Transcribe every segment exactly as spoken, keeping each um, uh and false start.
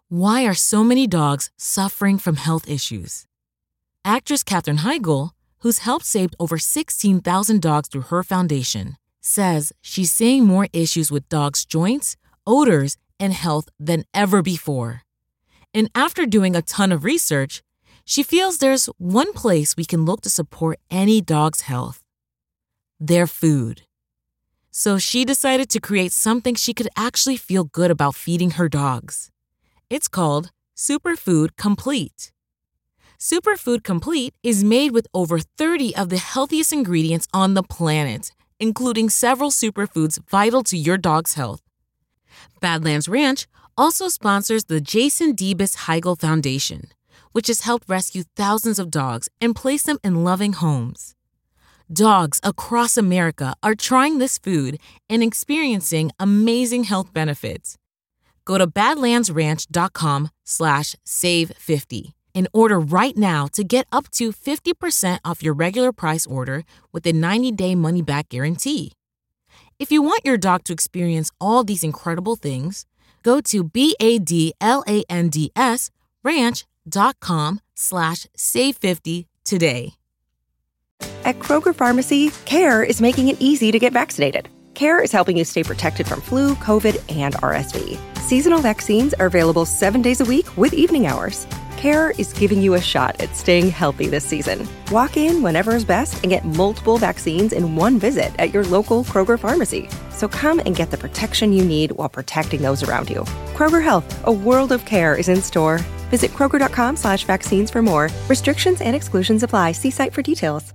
Why are so many dogs suffering from health issues? Actress Katherine Heigl, who's helped save over sixteen thousand dogs through her foundation, says she's seeing more issues with dogs' joints, odors, and health than ever before. And after doing a ton of research, she feels there's one place we can look to support any dog's health: their food. So she decided to create something she could actually feel good about feeding her dogs. It's called Superfood Complete. Superfood Complete is made with over thirty of the healthiest ingredients on the planet, including several superfoods vital to your dog's health. Badlands Ranch also sponsors the Jason Debus Heigl Foundation, which has helped rescue thousands of dogs and place them in loving homes. Dogs across America are trying this food and experiencing amazing health benefits. Go to badlandsranch.com slash save 50 and order right now to get up to fifty percent off your regular price order with a ninety-day money-back guarantee. If you want your dog to experience all these incredible things, go to B-A-D-L-A-N-D-S ranch.com slash save 50 today. At Kroger Pharmacy, CARE is making it easy to get vaccinated. CARE is helping you stay protected from flu, COVID, and R S V. Seasonal vaccines are available seven days a week with evening hours. CARE is giving you a shot at staying healthy this season. Walk in whenever is best and get multiple vaccines in one visit at your local Kroger Pharmacy. So come and get the protection you need while protecting those around you. Kroger Health, a world of care, is in store. Visit kroger.com slash vaccines for more. Restrictions and exclusions apply. See site for details.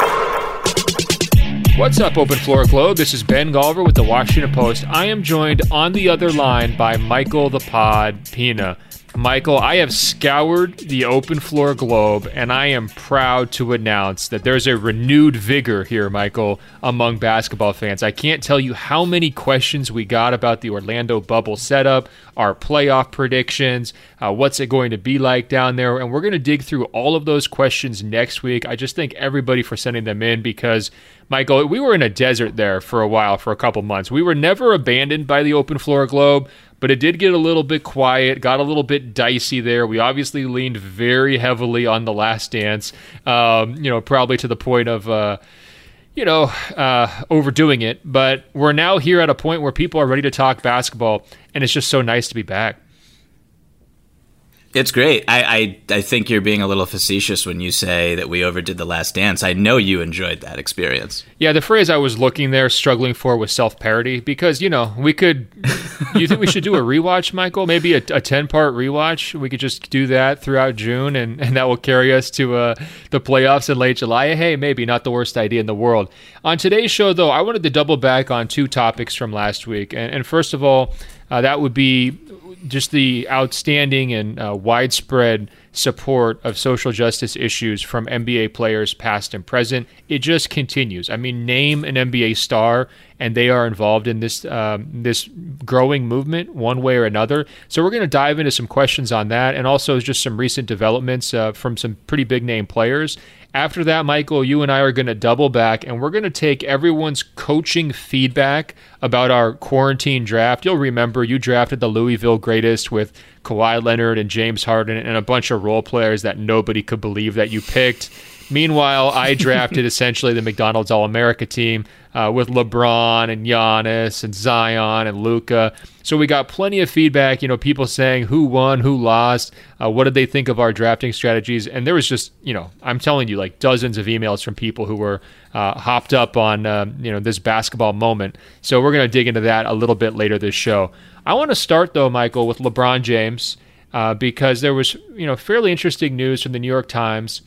What's up, Open Floor Globe? This is Ben Golliver with the Washington Post. I am joined on the other line by Michael the Pod Pina. Michael, I have scoured the Open Floor Globe, and I am proud to announce that there's a renewed vigor here, Michael, among basketball fans. I can't tell you how many questions we got about the Orlando bubble setup, our playoff predictions, uh, what's it going to be like down there, and we're going to dig through all of those questions next week. I just thank everybody for sending them in because, Michael, we were in a desert there for a while, for a couple months. We were never abandoned by the Open Floor Globe, but it did get a little bit quiet, got a little bit dicey there. We obviously leaned very heavily on The Last Dance, um, you know, probably to the point of, uh, you know, uh, overdoing it. But we're now here at a point where people are ready to talk basketball, and it's just so nice to be back. It's great. I, I I think you're being a little facetious when you say that we overdid The Last Dance. I know you enjoyed that experience. Yeah, the phrase I was looking there, struggling for, was self-parody because, you know, we could... You think we should do a rewatch, Michael? Maybe a, a ten-part rewatch? We could just do that throughout June, and, and that will carry us to uh, the playoffs in late July. Hey, maybe not the worst idea in the world. On today's show, though, I wanted to double back on two topics from last week. And, and first of all, uh, that would be just the outstanding and uh, widespread support of social justice issues from N B A players past and present. It just continues. I mean, name an N B A star and they are involved in this um, this growing movement one way or another. So we're going to dive into some questions on that and also just some recent developments uh, from some pretty big name players. After that, Michael, you and I are going to double back, and we're going to take everyone's coaching feedback about our quarantine draft. You'll remember you drafted the Louisville greatest with Kawhi Leonard and James Harden and a bunch of role players that nobody could believe that you picked. Meanwhile, I drafted essentially the McDonald's All-America team uh, with LeBron and Giannis and Zion and Luka. So we got plenty of feedback, you know, people saying who won, who lost, uh, what did they think of our drafting strategies. And there was just, you know, I'm telling you, like dozens of emails from people who were uh, hopped up on, um, you know, this basketball moment. So we're going to dig into that a little bit later this show. I want to start, though, Michael, with LeBron James uh, because there was, you know, fairly interesting news from the New York Times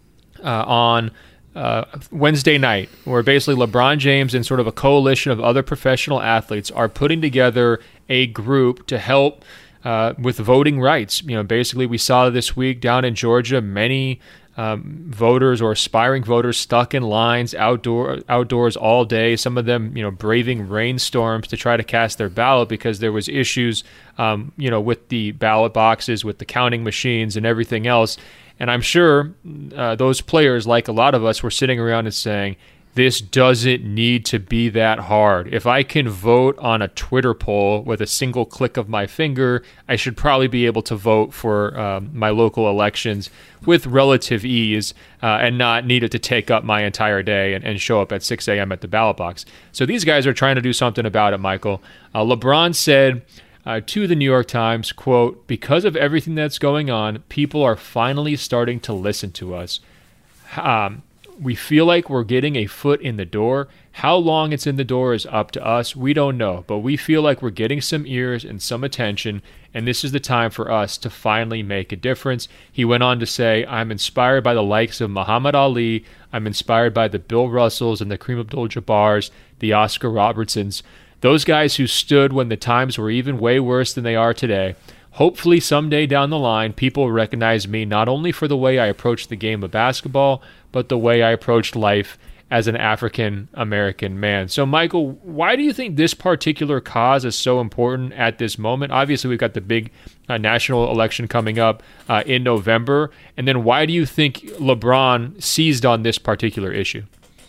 Uh, on uh, Wednesday night, where basically LeBron James and sort of a coalition of other professional athletes are putting together a group to help uh, with voting rights. You know, basically we saw this week down in Georgia, many um, voters or aspiring voters stuck in lines outdoor outdoors all day. Some of them, you know, braving rainstorms to try to cast their ballot because there was issues, um, you know, with the ballot boxes, with the counting machines, and everything else. And I'm sure uh, those players, like a lot of us, were sitting around and saying, this doesn't need to be that hard. If I can vote on a Twitter poll with a single click of my finger, I should probably be able to vote for um, my local elections with relative ease uh, and not need it to take up my entire day and, and show up at six a.m. at the ballot box. So these guys are trying to do something about it, Michael. Uh, LeBron said uh, to the New York Times, quote, "Because of everything that's going on, people are finally starting to listen to us. Um, We feel like we're getting a foot in the door. How long it's in the door is up to us. We don't know, but we feel like we're getting some ears and some attention, and this is the time for us to finally make a difference." He went on to say, "I'm inspired by the likes of Muhammad Ali. I'm inspired by the Bill Russells and the Kareem Abdul-Jabbars, the Oscar Robertsons, those guys who stood when the times were even way worse than they are today. Hopefully someday down the line, people recognize me not only for the way I approach the game of basketball, but the way I approached life as an African-American man." So, Michael, why do you think this particular cause is so important at this moment? Obviously, we've got the big uh, national election coming up uh, in November. And then why do you think LeBron seized on this particular issue?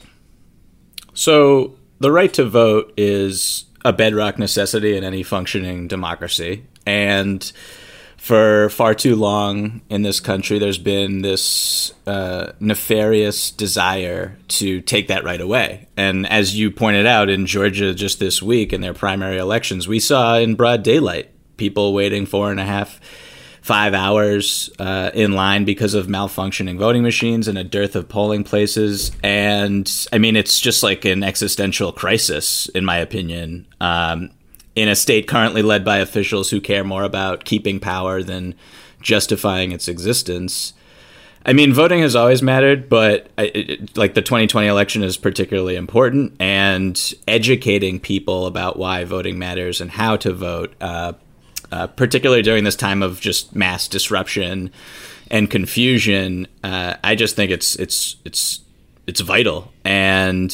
So the right to vote is a bedrock necessity in any functioning democracy. And for far too long in this country, there's been this uh, nefarious desire to take that right away. And as you pointed out, in Georgia just this week in their primary elections, we saw in broad daylight people waiting four and a half, five hours uh, in line because of malfunctioning voting machines and a dearth of polling places. And I mean, it's just like an existential crisis, in my opinion. Um, in a state currently led by officials who care more about keeping power than justifying its existence. I mean, voting has always mattered, but it, it, like the twenty twenty election is particularly important, and educating people about why voting matters and how to vote, uh, uh, particularly during this time of just mass disruption and confusion, uh, I just think it's it's it's it's vital. And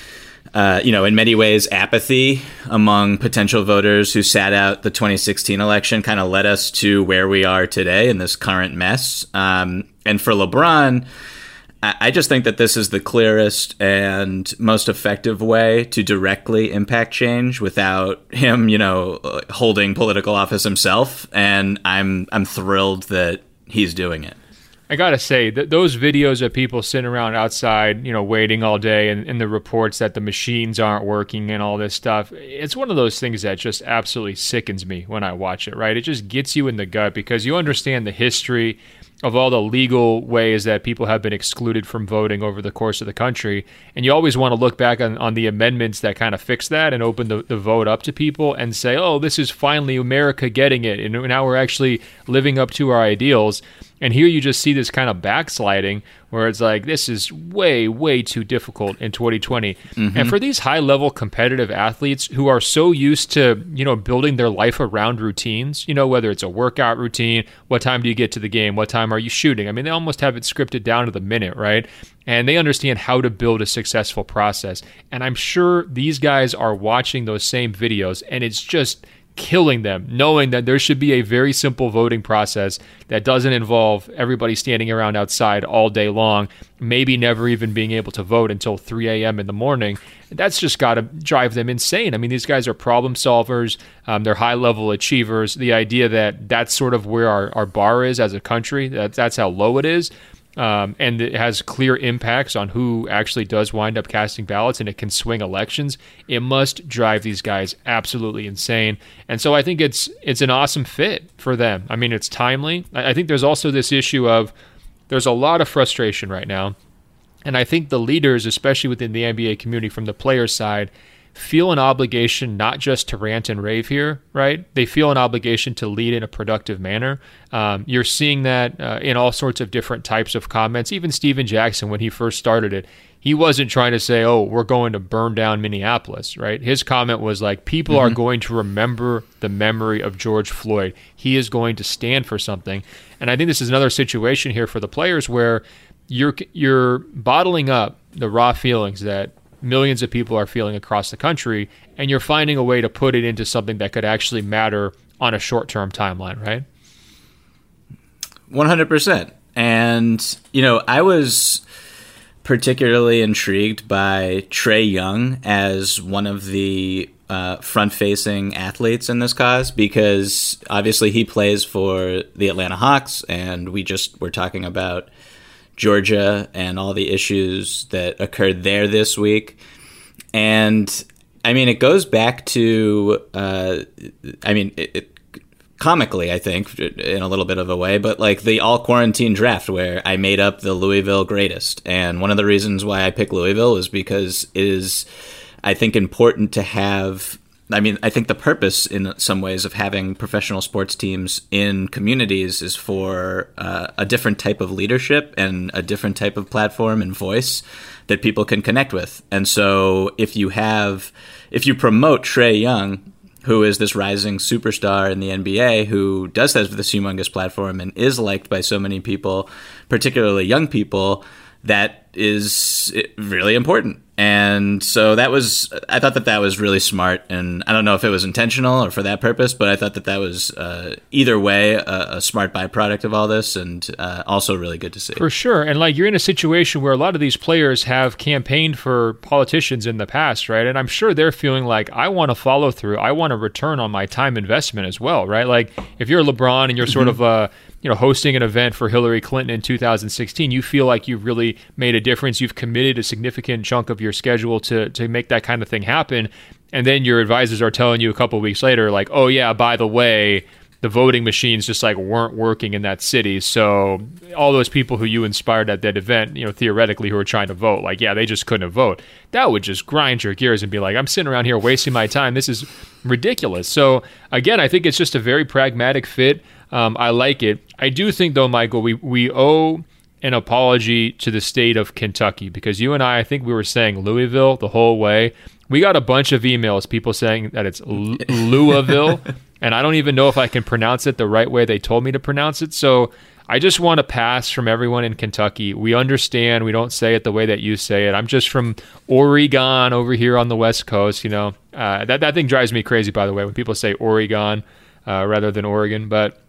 Uh, you know, in many ways, apathy among potential voters who sat out the twenty sixteen election kind of led us to where we are today in this current mess. Um, and for LeBron, I just think that this is the clearest and most effective way to directly impact change without him, you know, holding political office himself. And I'm I'm thrilled that he's doing it. I gotta say that those videos of people sitting around outside, you know, waiting all day, and, and the reports that the machines aren't working and all this stuff, it's one of those things that just absolutely sickens me when I watch it, right? It just gets you in the gut because you understand the history of all the legal ways that people have been excluded from voting over the course of the country. And you always want to look back on, on the amendments that kind of fix that and open the, the vote up to people and say, oh, this is finally America getting it. And now we're actually living up to our ideals. And here you just see this kind of backsliding where it's like, this is way, way too difficult in twenty twenty. Mm-hmm. And for these high-level competitive athletes who are so used to, you know, building their life around routines, you know, whether it's a workout routine, what time do you get to the game, what time are you shooting? I mean, they almost have it scripted down to the minute, right? And they understand how to build a successful process. And I'm sure these guys are watching those same videos, and it's just killing them, knowing that there should be a very simple voting process that doesn't involve everybody standing around outside all day long, maybe never even being able to vote until three a.m. in the morning. That's just got to drive them insane. I mean, these guys are problem solvers. Um, they're high-level achievers. The idea that that's sort of where our, our bar is as a country, that that's how low it is. Um, and it has clear impacts on who actually does wind up casting ballots, and it can swing elections. It must drive these guys absolutely insane. And so I think it's it's an awesome fit for them. I mean, it's timely. I think there's also this issue of there's a lot of frustration right now. And I think the leaders, especially within the N B A community from the players' side, feel an obligation not just to rant and rave here, right? They feel an obligation to lead in a productive manner. Um, you're seeing that uh, in all sorts of different types of comments. Even Steven Jackson, when he first started it, he wasn't trying to say, oh, we're going to burn down Minneapolis, right? His comment was like, people mm-hmm. are going to remember the memory of George Floyd. He is going to stand for something. And I think this is another situation here for the players where you're you're bottling up the raw feelings that millions of people are feeling across the country, and you're finding a way to put it into something that could actually matter on a short-term timeline, right? one hundred percent. And, you know, I was particularly intrigued by Trae Young as one of the uh, front-facing athletes in this cause, because obviously he plays for the Atlanta Hawks, and we just were talking about Georgia and all the issues that occurred there this week. And I mean, it goes back to, uh, I mean, it, it comically, I think, in a little bit of a way, but like the all quarantine draft where I made up the Louisville greatest. And one of the reasons why I picked Louisville is because it is, I think, important to have, I mean, I think the purpose in some ways of having professional sports teams in communities is for uh, a different type of leadership and a different type of platform and voice that people can connect with. And so if you have, if you promote Trae Young, who is this rising superstar in the N B A, who does have this humongous platform and is liked by so many people, particularly young people, that is really important. And so that was, I thought that that was really smart. And I don't know if it was intentional or for that purpose, but I thought that that was uh, either way a, a smart byproduct of all this, and uh, also really good to see. For sure. And like, you're in a situation where a lot of these players have campaigned for politicians in the past, right? And I'm sure they're feeling like, I want to follow through. I want to return on my time investment as well, right? Like if you're LeBron and you're sort of uh, you know, hosting an event for Hillary Clinton in two thousand sixteen, you feel like you've really made a difference. You've committed a significant chunk of your schedule to to make that kind of thing happen. And then your advisors are telling you a couple of weeks later, like, oh yeah, by the way, the voting machines just like weren't working in that city. So all those people who you inspired at that event, you know, theoretically, who were trying to vote, like, yeah, they just couldn't vote. That would just grind your gears and be like, I'm sitting around here wasting my time. This is ridiculous. So again, I think it's just a very pragmatic fit. Um, I like it. I do think, though, Michael, we, we owe an apology to the state of Kentucky, because you and I, I think we were saying Louisville the whole way. We got a bunch of emails, people saying that it's L- Louisville, and I don't even know if I can pronounce it the right way they told me to pronounce it. So I just want to pass from everyone in Kentucky. We understand. We don't say it the way that you say it. I'm just from Oregon over here on the West Coast. You know, uh, that, that thing drives me crazy, by the way, when people say Oregon uh, rather than Oregon. But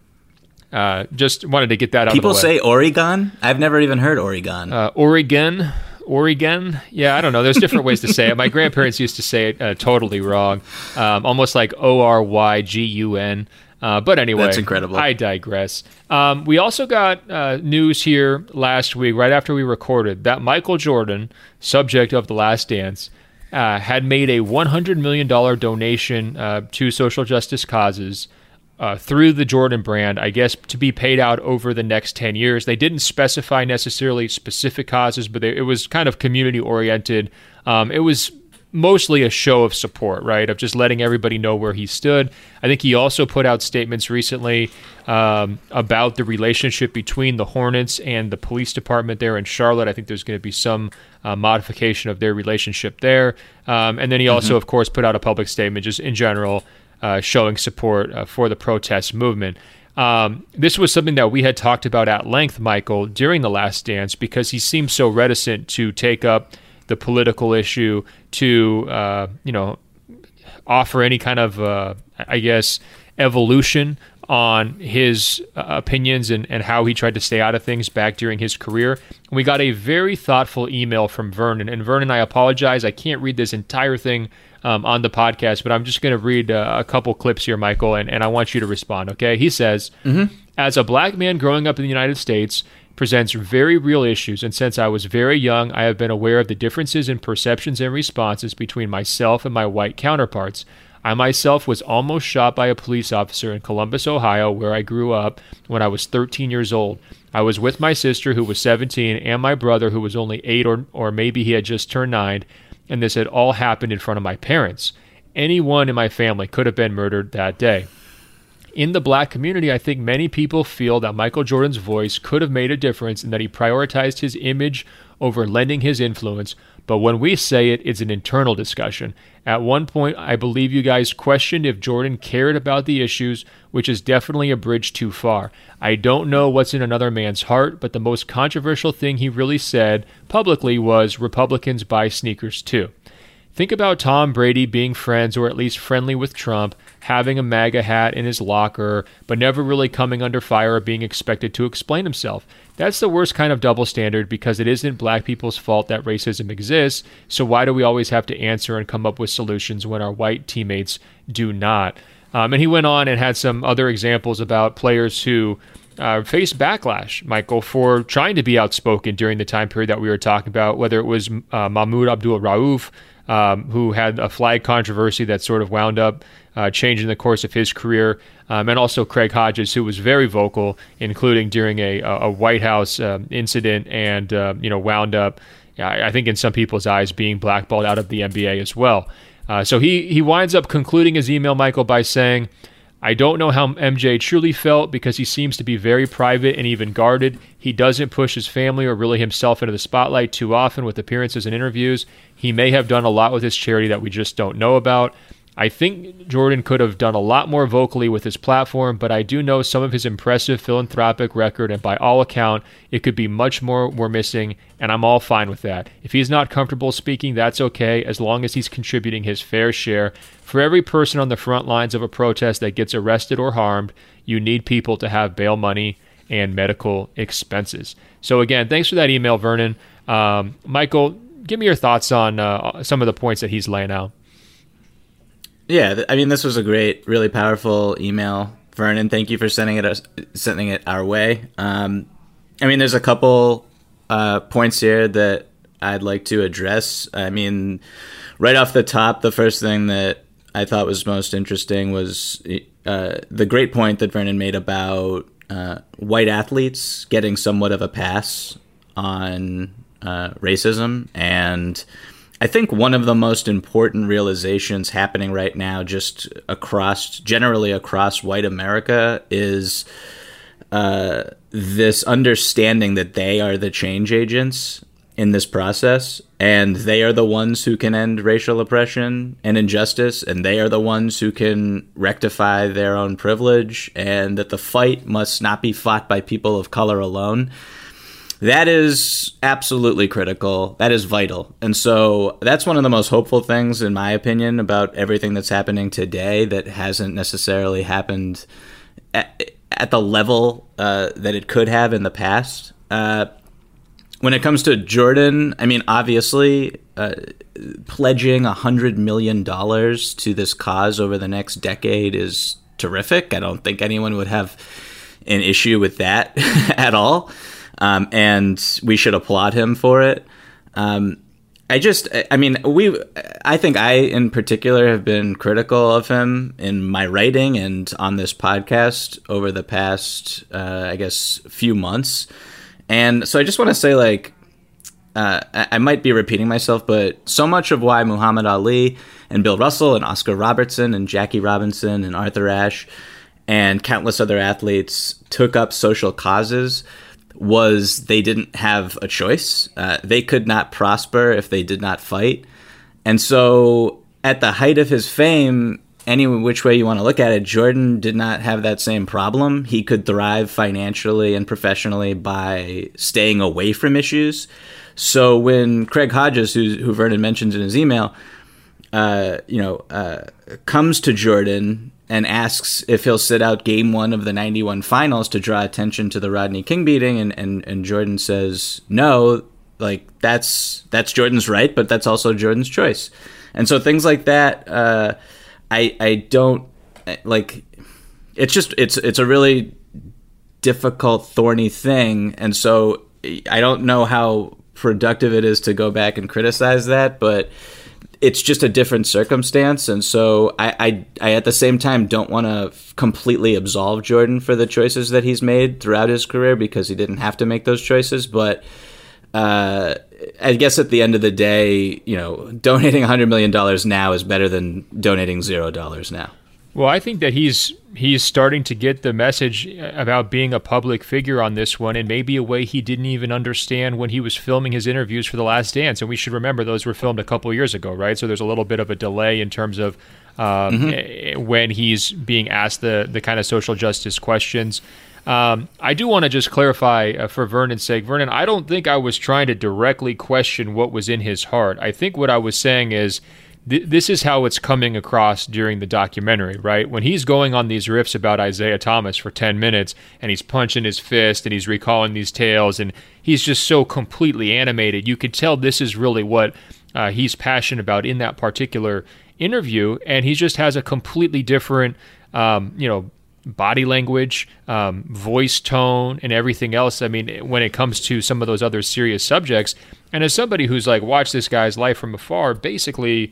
Uh, just wanted to get that out People of the way. People say Oregon? I've never even heard Oregon. Uh, Oregon? Oregon? Yeah, I don't know. There's different ways to say it. My grandparents used to say it uh, totally wrong, um, almost like O R Y G U N. Uh, but anyway, that's incredible. I digress. Um, we also got uh, news here last week, right after we recorded, that Michael Jordan, subject of The Last Dance, uh, had made a one hundred million dollars donation uh, to social justice causes Uh, through the Jordan brand, I guess, to be paid out over the next ten years. They didn't specify necessarily specific causes, but they, it was kind of community-oriented. Um, it was mostly a show of support, right, of just letting everybody know where he stood. I think he also put out statements recently um, about the relationship between the Hornets and the police department there in Charlotte. I think there's going to be some uh, modification of their relationship there. Um, and then he also, mm-hmm. of course, put out a public statement just in general, Uh, showing support uh, for the protest movement. Um, this was something that we had talked about at length, Michael, during The Last Dance, because he seemed so reticent to take up the political issue, to, uh, you know, offer any kind of, uh, I guess, evolution on his uh, opinions and, and how he tried to stay out of things back during his career. And we got a very thoughtful email from Vernon. And Vernon, I apologize, I can't read this entire thing Um, on the podcast, but I'm just going to read uh, a couple clips here, Michael, and, and I want you to respond, okay? He says, mm-hmm. As a black man growing up in the United States presents very real issues, and since I was very young, I have been aware of the differences in perceptions and responses between myself and my white counterparts. I myself was almost shot by a police officer in Columbus, Ohio, where I grew up when I was thirteen years old. I was with my sister, who was seventeen, and my brother, who was only eight, or, or maybe he had just turned nine, and this had all happened in front of my parents. Anyone in my family could have been murdered that day. In the black community, I think many people feel that Michael Jordan's voice could have made a difference and that he prioritized his image over lending his influence. But when we say it, it's an internal discussion. At one point, I believe you guys questioned if Jordan cared about the issues, which is definitely a bridge too far. I don't know what's in another man's heart, but the most controversial thing he really said publicly was Republicans buy sneakers too. Think about Tom Brady being friends or at least friendly with Trump, having a MAGA hat in his locker, but never really coming under fire or being expected to explain himself. That's the worst kind of double standard because it isn't black people's fault that racism exists, so why do we always have to answer and come up with solutions when our white teammates do not? Um, and he went on and had some other examples about players who uh, faced backlash, Michael, for trying to be outspoken during the time period that we were talking about, whether it was uh, Mahmoud Abdul-Rauf, Um, who had a flag controversy that sort of wound up uh, changing the course of his career, um, and also Craig Hodges, who was very vocal, including during a, a White House um, incident, and uh, you know wound up, I think, in some people's eyes, being blackballed out of the N B A as well. Uh, so he he winds up concluding his email, Michael, by saying, I don't know how M J truly felt because he seems to be very private and even guarded. He doesn't push his family or really himself into the spotlight too often with appearances and interviews. He may have done a lot with his charity that we just don't know about. I think Jordan could have done a lot more vocally with his platform, but I do know some of his impressive philanthropic record, and by all account, it could be much more we're missing, and I'm all fine with that. If he's not comfortable speaking, that's okay, as long as he's contributing his fair share. For every person on the front lines of a protest that gets arrested or harmed, you need people to have bail money and medical expenses. So again, thanks for that email, Vernon. Um, Michael, give me your thoughts on uh, some of the points that he's laying out. Yeah, I mean, this was a great, really powerful email, Vernon. Thank you for sending it us, sending it our way. Um, I mean, there's a couple uh, points here that I'd like to address. I mean, right off the top, the first thing that I thought was most interesting was uh, the great point that Vernon made about uh, white athletes getting somewhat of a pass on uh, racism. And I think one of the most important realizations happening right now, just across, generally across white America, is uh, this understanding that they are the change agents in this process, and they are the ones who can end racial oppression and injustice, and they are the ones who can rectify their own privilege, and that the fight must not be fought by people of color alone. That is absolutely critical. That is vital. And so that's one of the most hopeful things, in my opinion, about everything that's happening today that hasn't necessarily happened at, at the level uh, that it could have in the past. Uh, when it comes to Jordan, I mean, obviously, uh, pledging one hundred million dollars to this cause over the next decade is terrific. I don't think anyone would have an issue with that at all. Um, and we should applaud him for it. Um, I just, I mean, we, I think I in particular have been critical of him in my writing and on this podcast over the past, uh, I guess, few months. And so I just want to say, like, uh, I, I might be repeating myself, but so much of why Muhammad Ali and Bill Russell and Oscar Robertson and Jackie Robinson and Arthur Ashe and countless other athletes took up social causes was they didn't have a choice. Uh, they could not prosper if they did not fight. And so at the height of his fame, any which way you want to look at it, Jordan did not have that same problem. He could thrive financially and professionally by staying away from issues. So when Craig Hodges, who, who Vernon mentions in his email, uh, you know, uh, comes to Jordan and asks if he'll sit out game one of the ninety-one finals to draw attention to the Rodney King beating, and, and, and Jordan says no, like that's that's Jordan's right, but that's also Jordan's choice. And so things like that, uh, I I don't like. It's just it's it's a really difficult, thorny thing, and so I don't know how productive it is to go back and criticize that, but it's just a different circumstance. And so I, I, I at the same time, don't want to completely absolve Jordan for the choices that he's made throughout his career because he didn't have to make those choices. But uh, I guess at the end of the day, you know, donating one hundred million dollars now is better than donating zero dollars now. Well, I think that he's he's starting to get the message about being a public figure on this one, and maybe a way he didn't even understand when he was filming his interviews for The Last Dance. And we should remember those were filmed a couple of years ago, right? So there's a little bit of a delay in terms of um, mm-hmm. when he's being asked the the kind of social justice questions. Um, I do want to just clarify uh, for Vernon's sake. Vernon, I don't think I was trying to directly question what was in his heart. I think what I was saying is th- this is how it's coming across during the documentary, right? When he's going on these riffs about Isaiah Thomas for ten minutes and he's punching his fist and he's recalling these tales and he's just so completely animated, you could tell this is really what uh, he's passionate about in that particular interview. And he just has a completely different, um, you know, body language, um, voice tone, and everything else. I mean, when it comes to some of those other serious subjects, and as somebody who's like watched this guy's life from afar, basically,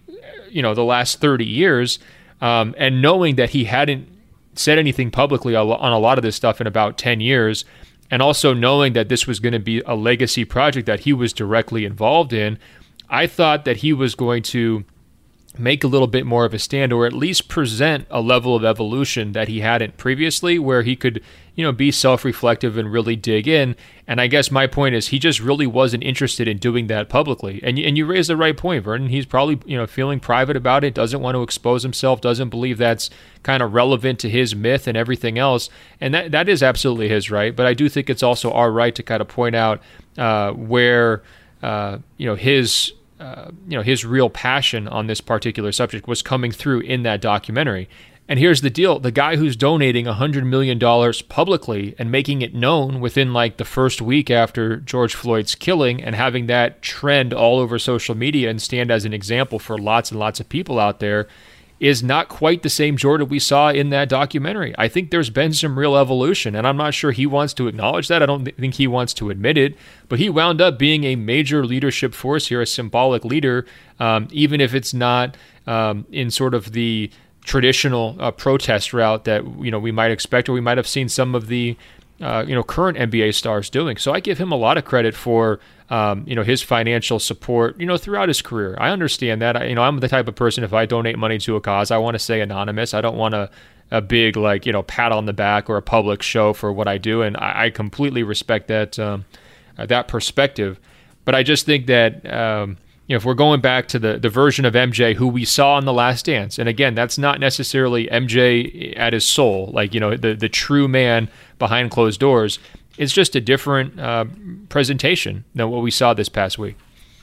you know, the last thirty years, um, and knowing that he hadn't said anything publicly on a lot of this stuff in about ten years, and also knowing that this was going to be a legacy project that he was directly involved in, I thought that he was going to make a little bit more of a stand, or at least present a level of evolution that he hadn't previously, where he could, you know, be self-reflective and really dig in. And I guess my point is he just really wasn't interested in doing that publicly. And, and you raised the right point, Vernon. He's probably, you know, feeling private about it, doesn't want to expose himself, doesn't believe that's kind of relevant to his myth and everything else. And that that is absolutely his right. But I do think it's also our right to kind of point out uh, where, uh, you know, his... Uh, you know, his real passion on this particular subject was coming through in that documentary. And here's the deal. The guy who's donating one hundred million dollars publicly and making it known within like the first week after George Floyd's killing and having that trend all over social media and stand as an example for lots and lots of people out there is not quite the same Jordan we saw in that documentary. I think there's been some real evolution, and I'm not sure he wants to acknowledge that. I don't th- think he wants to admit it, but he wound up being a major leadership force here, a symbolic leader, um, even if it's not um, in sort of the traditional uh, protest route that, you know, we might expect, or we might have seen some of the uh, you know, current N B A stars doing. So I give him a lot of credit for Um, you know, his financial support, you know, throughout his career. I understand that. I, you know, I'm the type of person, if I donate money to a cause, I want to stay anonymous. I don't want a, a big, like, you know, pat on the back or a public show for what I do. And I, I completely respect that, um, uh, that perspective. But I just think that, um, you know, if we're going back to the, the version of M J who we saw in The Last Dance, and again, that's not necessarily M J at his soul, like, you know, the, the true man behind closed doors. It's just a different uh, presentation than what we saw this past week.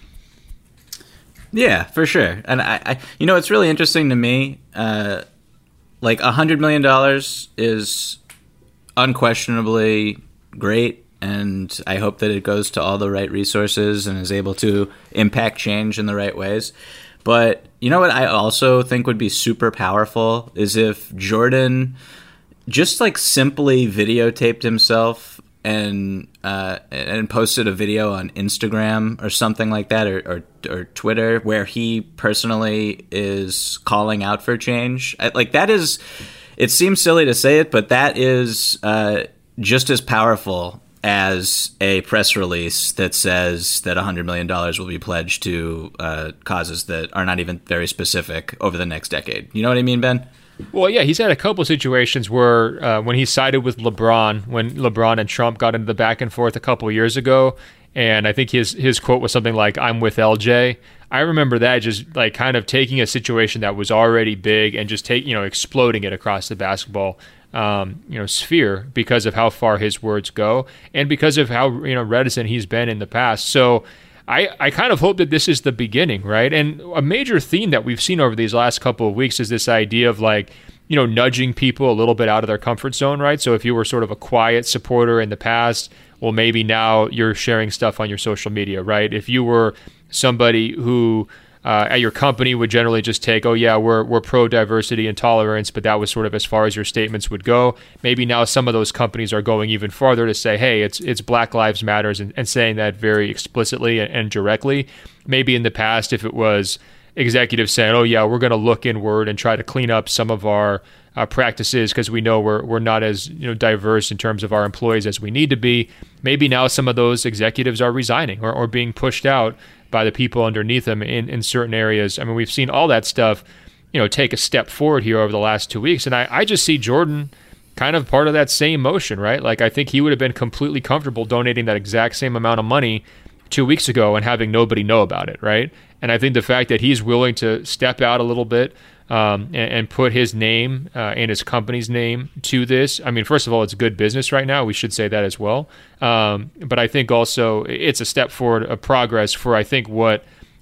Yeah, for sure. And I, I you know, it's really interesting to me. Uh, like a hundred million dollars is unquestionably great, and I hope that it goes to all the right resources and is able to impact change in the right ways. But you know what I also think would be super powerful is if Jordan just like simply videotaped himself and uh, and posted a video on Instagram or something like that, or, or or Twitter, where he personally is calling out for change. Like, that is, it seems silly to say it, but that is uh, just as powerful as a press release that says that one hundred million dollars will be pledged to uh, causes that are not even very specific over the next decade. You know what I mean, Ben? Well, yeah, he's had a couple situations where uh, when he sided with LeBron, when LeBron and Trump got into the back and forth a couple years ago, and I think his his quote was something like, "I'm with L J." I remember that, just like kind of taking a situation that was already big and just take, you know, exploding it across the basketball um, you know, sphere because of how far his words go and because of how, you know, reticent he's been in the past. So I, I kind of hope that this is the beginning, right? And a major theme that we've seen over these last couple of weeks is this idea of, like, you know, nudging people a little bit out of their comfort zone, right? So if you were sort of a quiet supporter in the past, well, maybe now you're sharing stuff on your social media, right? If you were somebody who uh, at your company would generally just take, oh yeah, we're we're pro-diversity and tolerance, but that was sort of as far as your statements would go. Maybe now some of those companies are going even farther to say, hey, it's it's Black Lives Matters, and, and saying that very explicitly and, and directly. Maybe in the past, if it was executives saying, oh yeah, we're going to look inward and try to clean up some of our uh, practices because we know we're we're not as, you know, diverse in terms of our employees as we need to be. Maybe now some of those executives are resigning or, or being pushed out by the people underneath them in, in certain areas. I mean, we've seen all that stuff, you know, take a step forward here over the last two weeks. And I, I just see Jordan kind of part of that same motion, right? Like, I think he would have been completely comfortable donating that exact same amount of money two weeks ago and having nobody know about it, right? And I think the fact that he's willing to step out a little bit um, and, and put his name uh, and his company's name to this, I mean, first of all, it's good business right now. We should say that as well. Um, but I think also it's a step forward of progress for, I think, what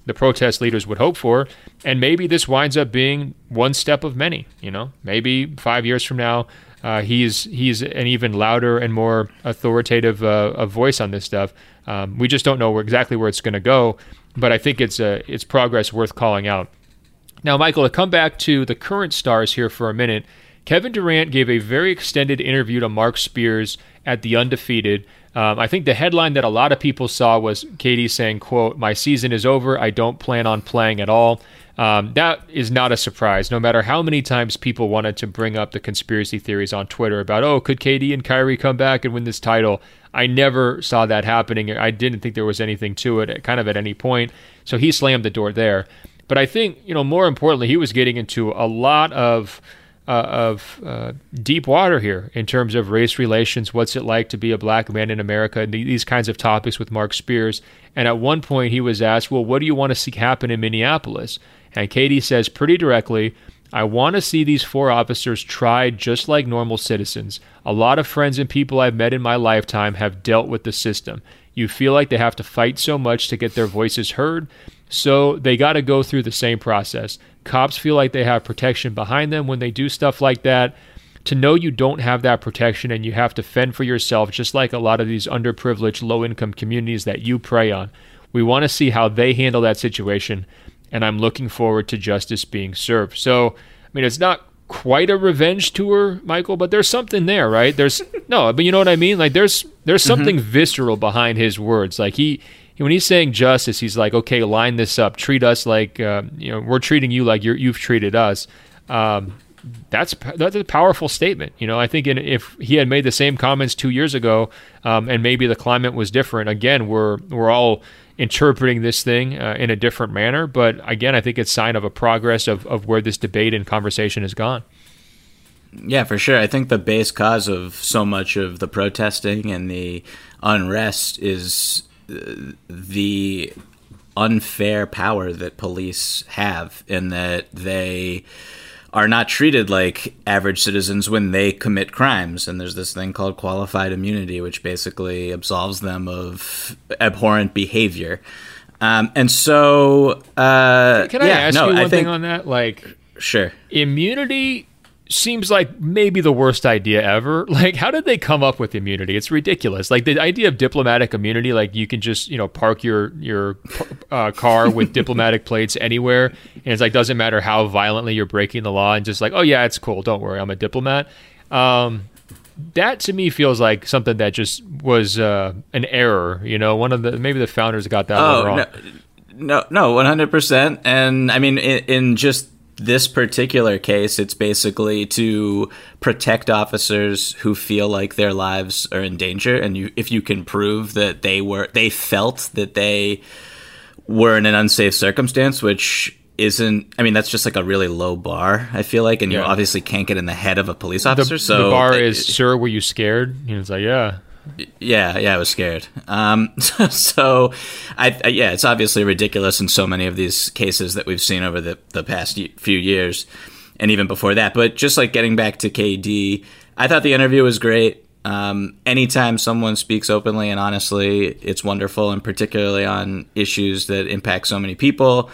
the protest leaders would hope for. And maybe this winds up being one step of many. You know, maybe five years from now, uh, he's he's an even louder and more authoritative uh, a voice on this stuff. Um, we just don't know where, exactly where it's going to go, but I think it's a, it's progress worth calling out. Now, Michael, to come back to the current stars here for a minute, Kevin Durant gave a very extended interview to Mark Spears at The Undefeated. Um, I think the headline that a lot of people saw was K D saying, quote, "My season is over. I don't plan on playing at all." Um, that is not a surprise, no matter how many times people wanted to bring up the conspiracy theories on Twitter about, oh, could K D and Kyrie come back and win this title? I never saw that happening. I didn't think there was anything to it kind of at any point. So he slammed the door there. But I think, you know, more importantly, he was getting into a lot of uh, of uh, deep water here in terms of race relations. What's it like to be a black man in America? And these kinds of topics with Mark Spears. And at one point he was asked, well, what do you want to see happen in Minneapolis? And K D says pretty directly, I want to see these four officers tried just like normal citizens. A lot of friends and people I've met in my lifetime have dealt with the system. You feel like they have to fight so much to get their voices heard, so they got to go through the same process. Cops feel like they have protection behind them when they do stuff like that. To know you don't have that protection and you have to fend for yourself, just like a lot of these underprivileged, low-income communities that you prey on. We want to see how they handle that situation, and I'm looking forward to justice being served. So, I mean, it's not quite a revenge tour, Michael, but there's something there, right? There's no, but you know what I mean? Like there's there's something mm-hmm. visceral behind his words. Like he, when he's saying justice, he's like, okay, line this up, treat us like, uh, you know, we're treating you like you're, you've treated us. Um, that's that's a powerful statement. You know, I think in, if he had made the same comments two years ago, um, and maybe the climate was different, again, we're we're all interpreting this thing uh, in a different manner. But again, I think it's a sign of a progress of, of where this debate and conversation has gone. Yeah, for sure. I think the base cause of so much of the protesting and the unrest is the unfair power that police have, in that they are not treated like average citizens when they commit crimes. And there's this thing called qualified immunity, which basically absolves them of abhorrent behavior. Um, and so, uh, can I yeah, ask no, you one I think, thing on that? Like, sure. Immunity seems like maybe the worst idea ever. Like, how did they come up with immunity? It's ridiculous. Like the idea of diplomatic immunity, like you can just, you know, park your your uh, car with diplomatic plates anywhere, and it's like doesn't matter how violently you're breaking the law, and just like, oh yeah, it's cool. Don't worry, I'm a diplomat. Um, that to me feels like something that just was uh, an error. You know, one of the maybe the founders got that oh, one wrong. No, no, no, one hundred percent. And I mean, in, in just this particular case, it's basically to protect officers who feel like their lives are in danger. And you, if you can prove that they were, they felt that they were in an unsafe circumstance, which isn't, I mean, that's just like a really low bar, I feel like. And yeah. You obviously can't get in the head of a police officer. The, so the bar it, is, sir, were you scared? You know, it's like, yeah. Yeah, yeah, I was scared. Um, so, so I, I, yeah, it's obviously ridiculous in so many of these cases that we've seen over the, the past few years, and even before that. But just like getting back to K D, I thought the interview was great. Um, anytime someone speaks openly and honestly, it's wonderful, and particularly on issues that impact so many people.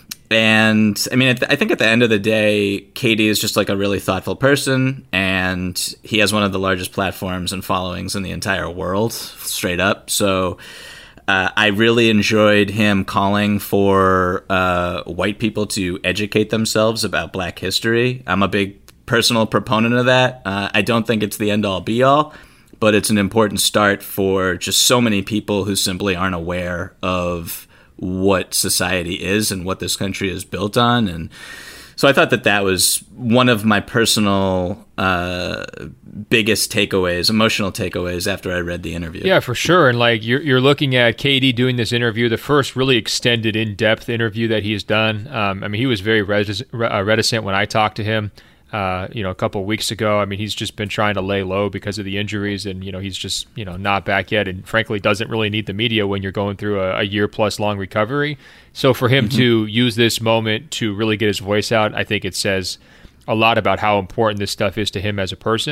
And I mean, I think at the end of the day, K D is just like a really thoughtful person, and he has one of the largest platforms and followings in the entire world, straight up. So uh, I really enjoyed him calling for uh, white people to educate themselves about Black history. I'm a big personal proponent of that. Uh, I don't think it's the end-all, be-all, but it's an important start for just so many people who simply aren't aware of what society is and what this country is built on. And so I thought that that was one of my personal uh, biggest takeaways, emotional takeaways after I read the interview. Yeah, for sure. And like you're you're looking at K D doing this interview, the first really extended, in-depth interview that he's done. Um, I mean, he was very reticent, reticent when I talked to him. Uh, you know, a couple of weeks ago. I mean, he's just been trying to lay low because of the injuries, and, you know, he's just, you know, not back yet, and frankly doesn't really need the media when you're going through a, a year plus long recovery. So for him mm-hmm. to use this moment to really get his voice out, I think it says a lot about how important this stuff is to him as a person.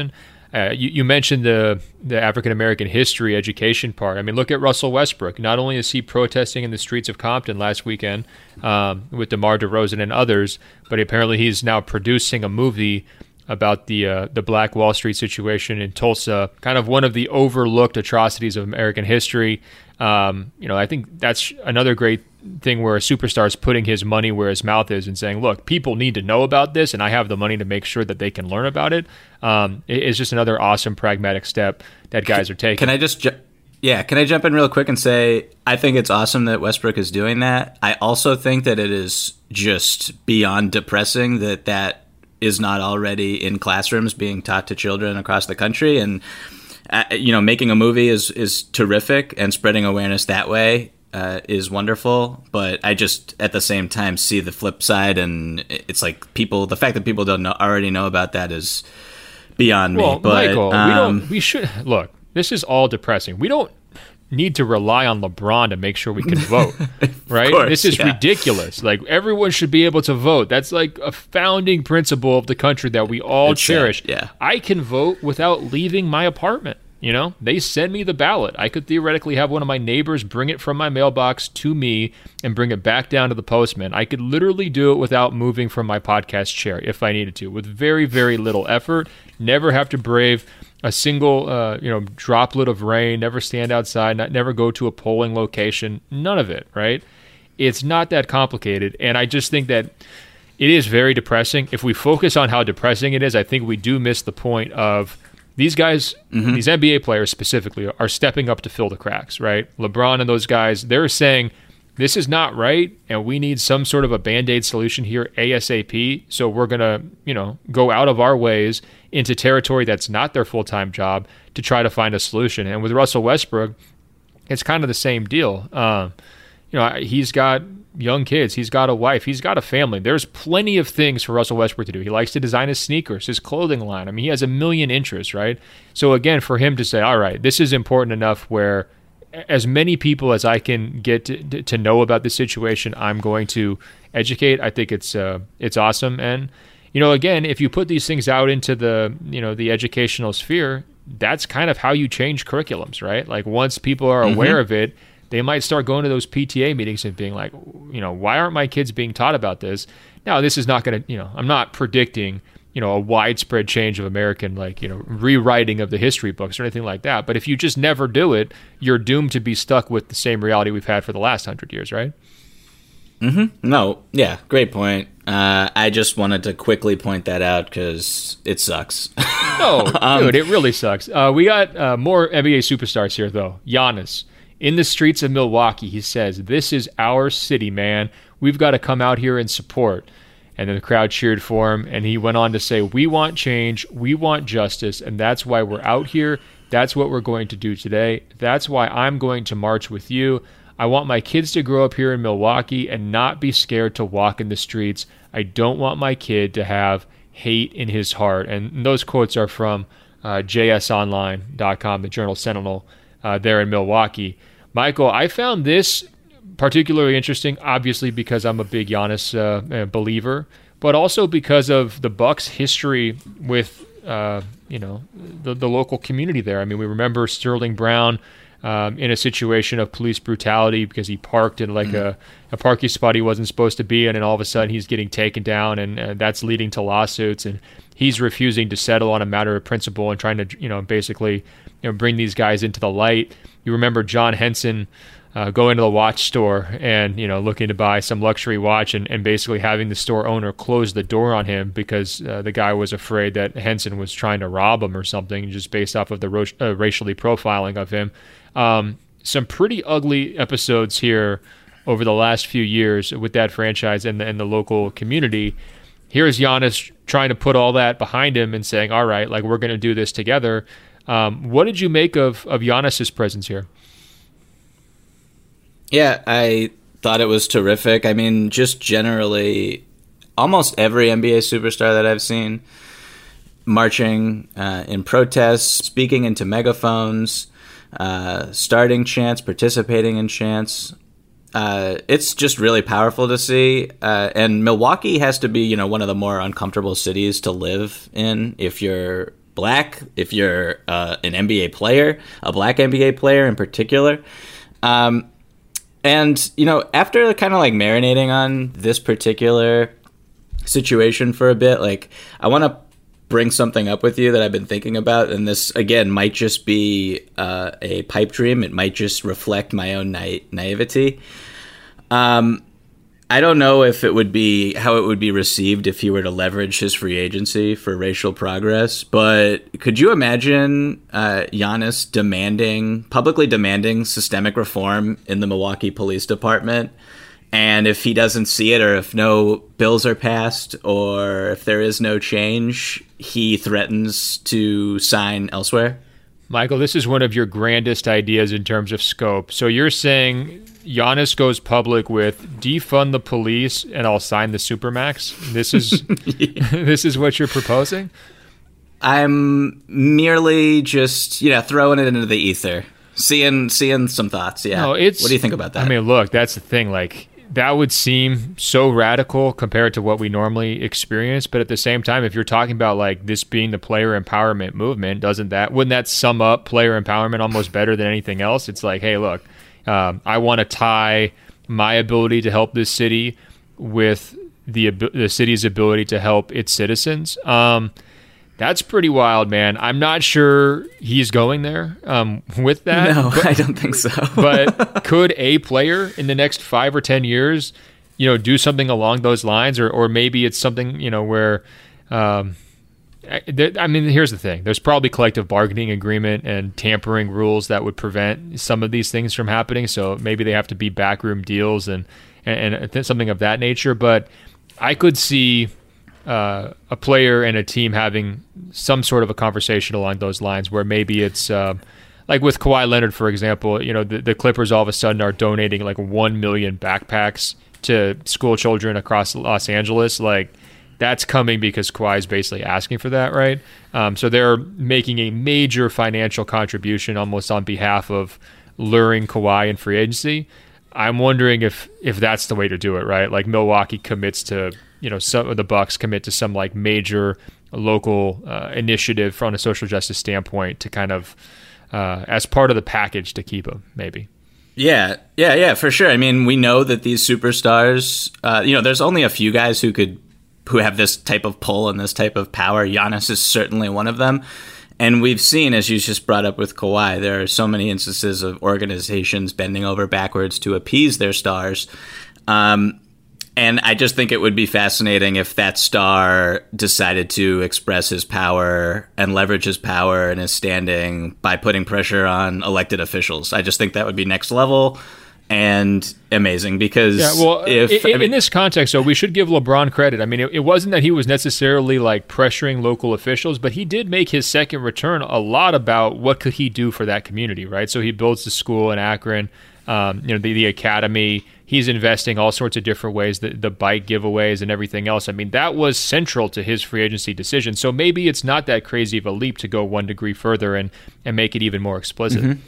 Uh, you, you mentioned the the African American history education part. I mean, look at Russell Westbrook. Not only is he protesting in the streets of Compton last weekend um, with DeMar DeRozan and others, but apparently he's now producing a movie about the uh, the Black Wall Street situation in Tulsa, kind of one of the overlooked atrocities of American history. Um, you know, I think that's another great thing where a superstar is putting his money where his mouth is and saying, look, people need to know about this, and I have the money to make sure that they can learn about it. Um, it it's just another awesome pragmatic step that guys are taking. Can I just, ju- yeah, can I jump in real quick and say, I think it's awesome that Westbrook is doing that. I also think that it is just beyond depressing that that is not already in classrooms being taught to children across the country. And, uh, you know, making a movie is, is terrific, and spreading awareness that way Uh, is wonderful, but I just at the same time see the flip side, and it's like people. The fact that people don't know, already know about that is beyond well, me. But Michael, um, we don't. We should look. This is all depressing. We don't need to rely on LeBron to make sure we can vote, right? course, this is yeah. ridiculous. Like, everyone should be able to vote. That's like a founding principle of the country that we all It's cherish. sad, yeah. I can vote without leaving my apartment. You know, they send me the ballot. I could theoretically have one of my neighbors bring it from my mailbox to me and bring it back down to the postman. I could literally do it without moving from my podcast chair if I needed to, with very, very little effort. Never have to brave a single, uh, you know, droplet of rain. Never stand outside. Not, never go to a polling location. None of it, right? It's not that complicated, and I just think that it is very depressing. If we focus on how depressing it is, I think we do miss the point of these guys, mm-hmm. these N B A players specifically, are stepping up to fill the cracks, right? LeBron and those guys, they're saying, this is not right, and we need some sort of a Band-Aid solution here ASAP, so we're going to, you know, go out of our ways into territory that's not their full-time job to try to find a solution. And with Russell Westbrook, it's kind of the same deal. Um, you know, he's got young kids. He's got a wife. He's got a family. There's plenty of things for Russell Westbrook to do. He likes to design his sneakers, his clothing line. I mean, he has a million interests, right? So again, for him to say, all right, this is important enough where as many people as I can get to, to know about the situation, I'm going to educate. I think it's uh, it's awesome. And, you know, again, if you put these things out into the, you know, the educational sphere, that's kind of how you change curriculums, right? Like, once people are mm-hmm. aware of it, they might start going to those P T A meetings and being like, you know, why aren't my kids being taught about this? Now, this is not going to, you know, I'm not predicting, you know, a widespread change of American, like, you know, rewriting of the history books or anything like that. But if you just never do it, you're doomed to be stuck with the same reality we've had for the last hundred years, right? Mm-hmm. No, yeah, great point. Uh, I just wanted to quickly point that out because it sucks. No, um, dude, it really sucks. Uh, we got uh, more N B A superstars here, though. Giannis. In the streets of Milwaukee, he says, this is our city, man. We've got to come out here and support. And then the crowd cheered for him, and he went on to say, we want change, we want justice, and that's why we're out here. That's what we're going to do today. That's why I'm going to march with you. I want my kids to grow up here in Milwaukee and not be scared to walk in the streets. I don't want my kid to have hate in his heart. And those quotes are from uh, J S online dot com, the Journal Sentinel, uh, there in Milwaukee. Michael, I found this particularly interesting, obviously because I'm a big Giannis uh, believer, but also because of the Bucks' history with, uh, you know, the, the local community there. I mean, we remember Sterling Brown um, in a situation of police brutality because he parked in like mm-hmm. a, a parking spot he wasn't supposed to be in, and all of a sudden he's getting taken down, and uh, that's leading to lawsuits, and he's refusing to settle on a matter of principle and trying to, you know, basically, you know, bring these guys into the light. You remember John Henson uh, going to the watch store and, you know, looking to buy some luxury watch and, and basically having the store owner close the door on him because uh, the guy was afraid that Henson was trying to rob him or something, just based off of the ro- uh, racially profiling of him. Um, some pretty ugly episodes here over the last few years with that franchise and the, and the local community. Here's Giannis trying to put all that behind him and saying, all right, like, we're going to do this together. Um, what did you make of, of Giannis's presence here? Yeah, I thought it was terrific. I mean, just generally, almost every N B A superstar that I've seen marching uh, in protests, speaking into megaphones, uh, starting chants, participating in chants. Uh, it's just really powerful to see. Uh, and Milwaukee has to be, you know, one of the more uncomfortable cities to live in if you're black, if you're uh, an N B A player, a black N B A player in particular. Um, and, you know, after kind of like marinating on this particular situation for a bit, like I want to bring something up with you that I've been thinking about. And this, again, might just be uh, a pipe dream. It might just reflect my own na- naivety. Um, I don't know if it would be how it would be received if he were to leverage his free agency for racial progress. But could you imagine uh, Giannis demanding, publicly demanding systemic reform in the Milwaukee Police Department? And if he doesn't see it, or if no bills are passed, or if there is no change, he threatens to sign elsewhere? Michael, this is one of your grandest ideas in terms of scope. So you're saying Giannis goes public with defund the police and I'll sign the Supermax? This is this is what you're proposing? I'm merely just, you know, throwing it into the ether. Seeing seeing some thoughts, yeah. No, it's, what do you think about that? I mean, look, that's the thing. Like, that would seem so radical compared to what we normally experience. But at the same time, if you're talking about like this being the player empowerment movement, doesn't that wouldn't that sum up player empowerment almost better than anything else? It's like, hey, look, um, I want to tie my ability to help this city with the the city's ability to help its citizens. Um, That's pretty wild, man. I'm not sure he's going there um, with that. No, but, I don't think so. But could a player in the next five or ten years, you know, do something along those lines, or or maybe it's something, you know, where, um, I, there, I mean, here's the thing: there's probably collective bargaining agreement and tampering rules that would prevent some of these things from happening. So maybe they have to be backroom deals and and, and something of that nature. But I could see Uh, a player and a team having some sort of a conversation along those lines, where maybe it's uh, like with Kawhi Leonard, for example. You know, the, the Clippers all of a sudden are donating like one million backpacks to school children across Los Angeles. Like, that's coming because Kawhi is basically asking for that, right? Um, so they're making a major financial contribution almost on behalf of luring Kawhi in free agency. I'm wondering if if that's the way to do it, right? Like, Milwaukee commits to, you know, some of the Bucks commit to some like major local uh, initiative from a social justice standpoint to kind of uh, as part of the package to keep him, maybe. Yeah, yeah, yeah, for sure. I mean, we know that these superstars, uh, you know, there's only a few guys who could who have this type of pull and this type of power. Giannis is certainly one of them. And we've seen, as you just brought up with Kawhi, there are so many instances of organizations bending over backwards to appease their stars. Um, and I just think it would be fascinating if that star decided to express his power and leverage his power and his standing by putting pressure on elected officials. I just think that would be next level and amazing, because yeah, well, if in, I mean, in this context, though, we should give LeBron credit. I mean, it, it wasn't that he was necessarily like pressuring local officials, but he did make his second return a lot about what could he do for that community, right? So he builds the school in Akron, um, you know, the, the academy. He's investing all sorts of different ways, the, the bike giveaways and everything else. I mean, that was central to his free agency decision. So maybe it's not that crazy of a leap to go one degree further and, and make it even more explicit. Mm-hmm.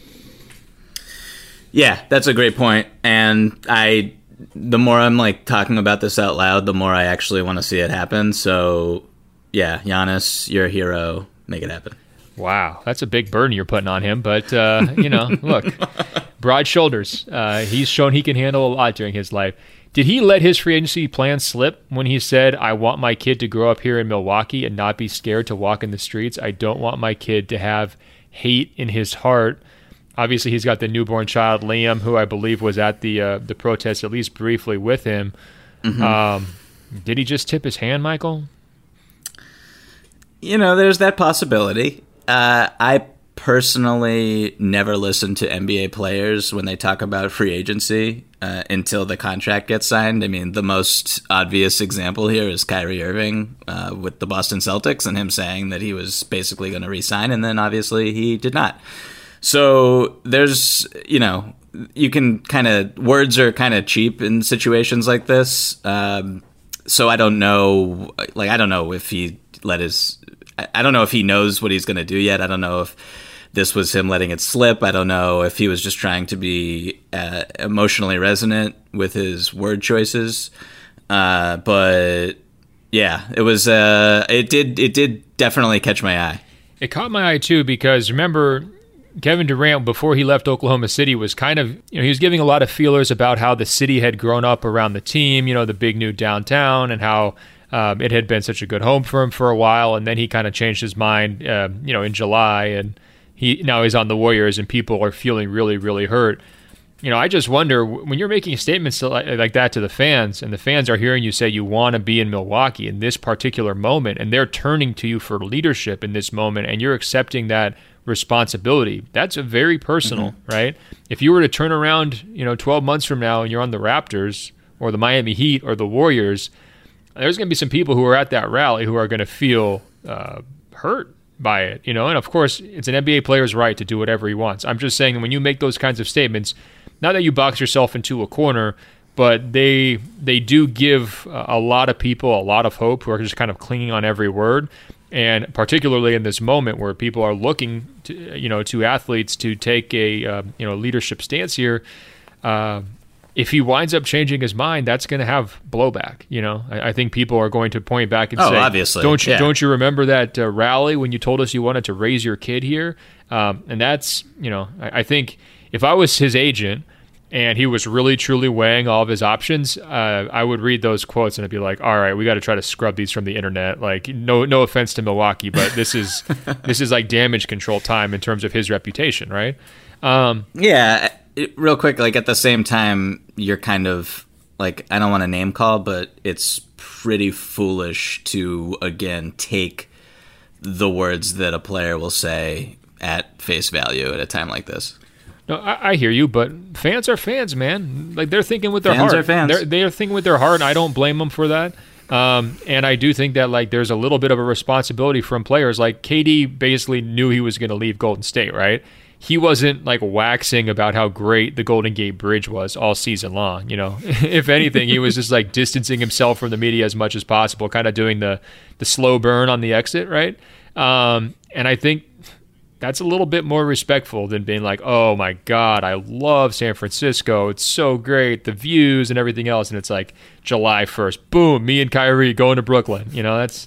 Yeah, that's a great point. And I, the more I'm like talking about this out loud, the more I actually want to see it happen. So yeah, Giannis, you're a hero. Make it happen. Wow, that's a big burden you're putting on him. But, uh, you know, look, broad shoulders. Uh, he's shown he can handle a lot during his life. Did he let his free agency plan slip when he said, I want my kid to grow up here in Milwaukee and not be scared to walk in the streets? I don't want my kid to have hate in his heart. Obviously, he's got the newborn child, Liam, who I believe was at the uh, the protest at least briefly with him. Mm-hmm. Um, did he just tip his hand, Michael? You know, there's that possibility. Uh, I personally never listen to N B A players when they talk about free agency uh, until the contract gets signed. I mean, the most obvious example here is Kyrie Irving uh, with the Boston Celtics and him saying that he was basically going to re-sign, and then obviously he did not. So there's, you know, you can kind of, words are kind of cheap in situations like this. Um, so I don't know, like, I don't know if he let his, I don't know if he knows what he's going to do yet. I don't know if this was him letting it slip. I don't know if he was just trying to be uh, emotionally resonant with his word choices. Uh, but yeah, it was, uh, it did, it did definitely catch my eye. It caught my eye too because remember, Kevin Durant, before he left Oklahoma City, was kind of, you know, he was giving a lot of feelers about how the city had grown up around the team, you know, the big new downtown, and how um, it had been such a good home for him for a while. And then he kind of changed his mind, uh, you know, in July, and he now he's on the Warriors, and people are feeling really, really hurt. You know, I just wonder, when you're making statements to, like, like that to the fans, and the fans are hearing you say you want to be in Milwaukee in this particular moment, and they're turning to you for leadership in this moment, and you're accepting that responsibility, that's a very personal, mm-hmm. right? If you were to turn around, you know, twelve months from now and you're on the Raptors or the Miami Heat or the Warriors, there's going to be some people who are at that rally who are going to feel uh, hurt by it, you know? And of course, it's an N B A player's right to do whatever he wants. I'm just saying, when you make those kinds of statements, not that you box yourself into a corner, but they they do give a lot of people a lot of hope who are just kind of clinging on every word. And particularly in this moment where people are looking to, you know, to athletes to take a uh, you know leadership stance here, uh, if he winds up changing his mind, that's going to have blowback. You know, I, I think people are going to point back and oh, say, obviously. "Don't you yeah. don't you remember that uh, rally when you told us you wanted to raise your kid here?" Um, and that's, you know, I, I think if I was his agent and he was really truly weighing all of his options, uh, I would read those quotes and I'd be like, all right, we got to try to scrub these from the internet. Like, no no offense to Milwaukee, but this is this is like damage control time in terms of his reputation, right? Um, yeah, it, real quick, like at the same time, you're kind of like, I don't want to name call, but it's pretty foolish to, again, take the words that a player will say at face value at a time like this. No, I, I hear you, but fans are fans, man. Like, they're thinking with their fans heart. Are fans. They're, they're thinking with their heart, and I don't blame them for that. Um, and I do think that, like, there's a little bit of a responsibility from players. Like, K D basically knew he was going to leave Golden State, right? He wasn't, like, waxing about how great the Golden Gate Bridge was all season long, you know? If anything, he was just, like, distancing himself from the media as much as possible, kind of doing the, the slow burn on the exit, right? Um, and I think that's a little bit more respectful than being like, oh my God, I love San Francisco. It's so great, the views and everything else. And it's like July first, boom, me and Kyrie going to Brooklyn. You know, that's,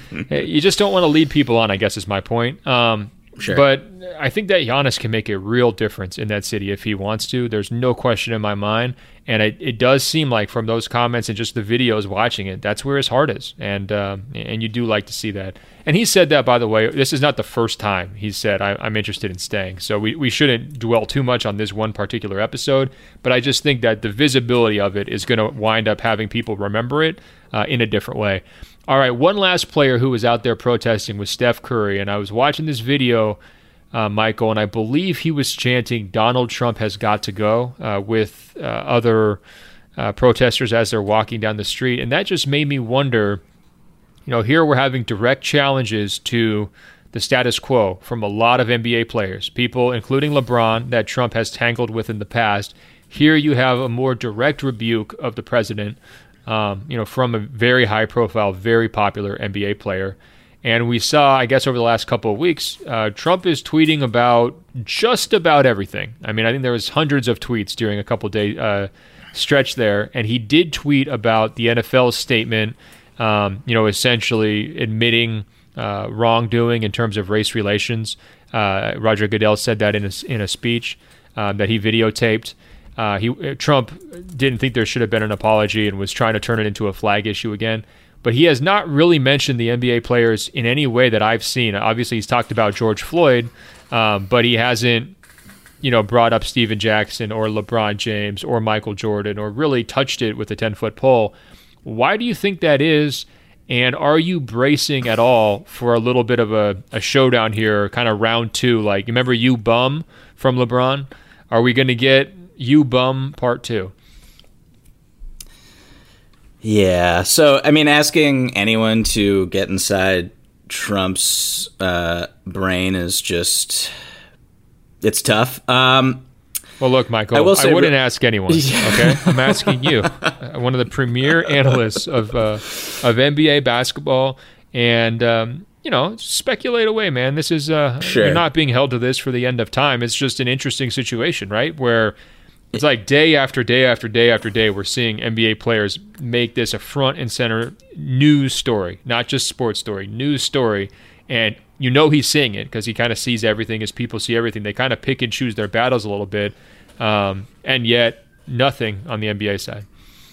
you just don't want to lead people on, I guess is my point. Um, Sure. But I think that Giannis can make a real difference in that city if he wants to. There's no question in my mind. And it, it does seem like from those comments and just the videos watching it, that's where his heart is. And um, and you do like to see that. And he said that, by the way, this is not the first time he said, I, I'm interested in staying. So we, we shouldn't dwell too much on this one particular episode. But I just think that the visibility of it is going to wind up having people remember it uh, in a different way. All right, one last player who was out there protesting was Steph Curry. And I was watching this video, uh, Michael, and I believe he was chanting, Donald Trump has got to go, uh, with uh, other uh, protesters as they're walking down the street. And that just made me wonder, you know, here we're having direct challenges to the status quo from a lot of N B A players, people, including LeBron, that Trump has tangled with in the past. Here you have a more direct rebuke of the president, Um, you know, from a very high-profile, very popular N B A player. And we saw, I guess, over the last couple of weeks, uh, Trump is tweeting about just about everything. I mean, I think there was hundreds of tweets during a couple day uh, stretch there. And he did tweet about the N F L's statement, um, you know, essentially admitting uh, wrongdoing in terms of race relations. Uh, Roger Goodell said that in a, in a speech uh, that he videotaped. Uh, he Trump didn't think there should have been an apology and was trying to turn it into a flag issue again. But he has not really mentioned the N B A players in any way that I've seen. Obviously, he's talked about George Floyd, um, but he hasn't, you know, brought up Steven Jackson or LeBron James or Michael Jordan or really touched it with a ten-foot pole. Why do you think that is? And are you bracing at all for a little bit of a, a showdown here, kind of round two? Like, you remember You Bum from LeBron? Are we going to get You Bum part two? Yeah. So, I mean, asking anyone to get inside Trump's uh, brain is just, it's tough. Um, well, look, Michael, I, will say I wouldn't re- ask anyone, okay? I'm asking you, one of the premier analysts of uh, of N B A basketball, and, um, you know, speculate away, man. This is, uh, sure. You're not being held to this for the end of time. It's just an interesting situation, right? Where it's like day after day after day after day, we're seeing N B A players make this a front and center news story, not just sports story, news story. And you know he's seeing it because he kind of sees everything as people see everything. They kind of pick and choose their battles a little bit, um, and yet nothing on the N B A side.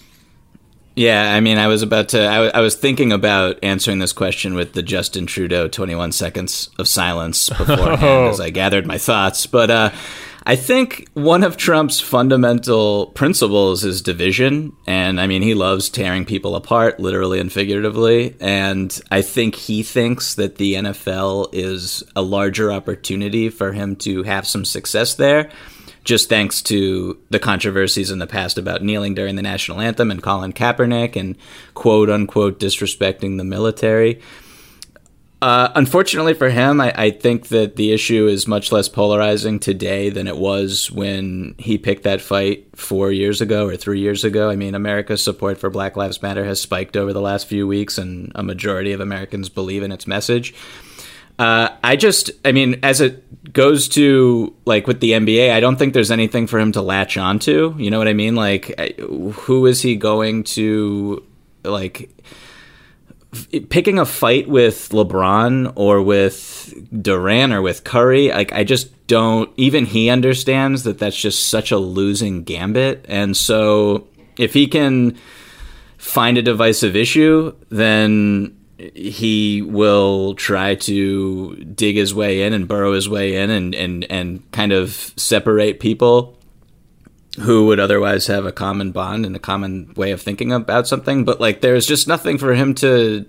Yeah, I mean, I was about to, I, w- I was thinking about answering this question with the Justin Trudeau twenty-one seconds of silence beforehand oh. as I gathered my thoughts. But uh, I think one of Trump's fundamental principles is division. And I mean, he loves tearing people apart, literally and figuratively. And I think he thinks that the N F L is a larger opportunity for him to have some success there, just thanks to the controversies in the past about kneeling during the national anthem and Colin Kaepernick and quote unquote disrespecting the military. Uh, unfortunately for him, I, I think that the issue is much less polarizing today than it was when he picked that fight four years ago or three years ago. I mean, America's support for Black Lives Matter has spiked over the last few weeks, and a majority of Americans believe in its message. Uh, I just, I mean, as it goes to, like, with the N B A, I don't think there's anything for him to latch onto. You know what I mean? Like, who is he going to, like, picking a fight with LeBron or with Durant or with Curry? Like, I just don't, even he understands that that's just such a losing gambit. And so if he can find a divisive issue, then he will try to dig his way in and burrow his way in and, and, and kind of separate people who would otherwise have a common bond and a common way of thinking about something. But like, there's just nothing for him to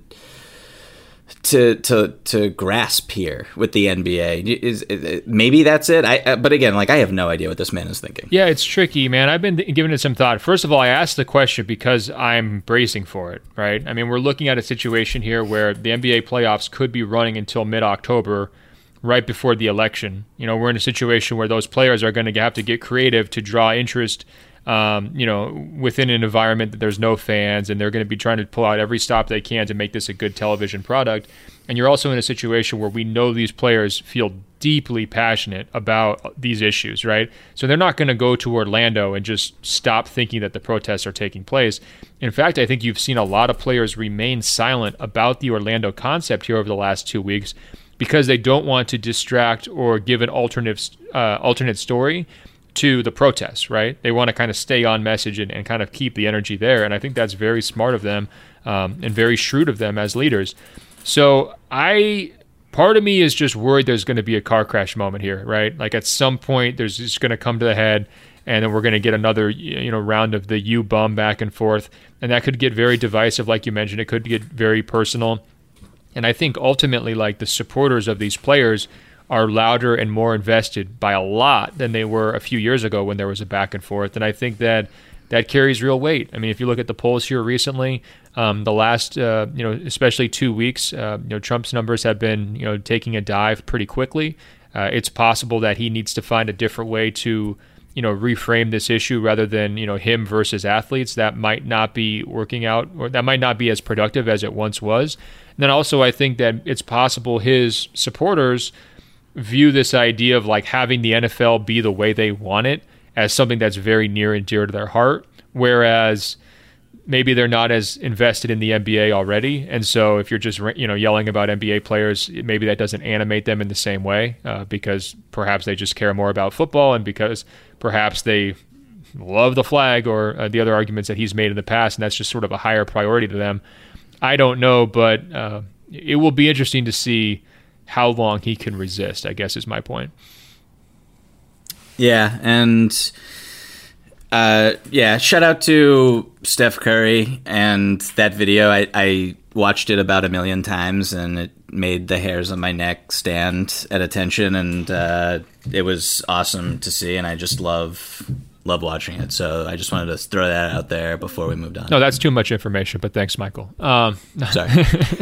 to to to grasp here with the N B A. Is, is maybe that's it. I but again, like, I have no idea what this man is thinking. Yeah, it's tricky, man. I've been th- giving it some thought. First of all, I asked the question because I'm bracing for it, right? I mean, we're looking at a situation here where the N B A playoffs could be running until mid-October, right before the election. You know, we're in a situation where those players are going to have to get creative to draw interest, um, you know, within an environment that there's no fans, and they're going to be trying to pull out every stop they can to make this a good television product. And you're also in a situation where we know these players feel deeply passionate about these issues, right? So they're not going to go to Orlando and just stop thinking that the protests are taking place. In fact, I think you've seen a lot of players remain silent about the Orlando concept here over the last two weeks because they don't want to distract or give an alternate uh, alternate story to the protests, right? They want to kind of stay on message and, and kind of keep the energy there. And I think that's very smart of them um, and very shrewd of them as leaders. So I, part of me is just worried there's going to be a car crash moment here, right? Like at some point there's just going to come to the head, and then we're going to get another, you know, round of the you bum back and forth. And that could get very divisive. Like you mentioned, it could get very personal. And I think ultimately, like, the supporters of these players are louder and more invested by a lot than they were a few years ago when there was a back and forth. And I think that that carries real weight. I mean, if you look at the polls here recently, um, the last, uh, you know, especially two weeks, uh, you know, Trump's numbers have been, you know, taking a dive pretty quickly. Uh, it's possible that he needs to find a different way to, you know, reframe this issue rather than, you know, him versus athletes. That might not be working out, or that might not be as productive as it once was. And then also, I think that it's possible his supporters view this idea of like having the N F L be the way they want it as something that's very near and dear to their heart, whereas maybe they're not as invested in the N B A already. And so if you're just, you know, yelling about N B A players, maybe that doesn't animate them in the same way uh, because perhaps they just care more about football, and because perhaps they love the flag, or uh, the other arguments that he's made in the past, and that's just sort of a higher priority to them. I don't know, but uh, it will be interesting to see how long he can resist, I guess is my point. Yeah, and uh, yeah, shout out to Steph Curry and that video. I, I watched it about a million times, and it made the hairs on my neck stand at attention, and uh, it was awesome to see, and I just love... love watching it. So I just wanted to throw that out there before we moved on. No, that's too much information, but thanks, Michael. Um, Sorry.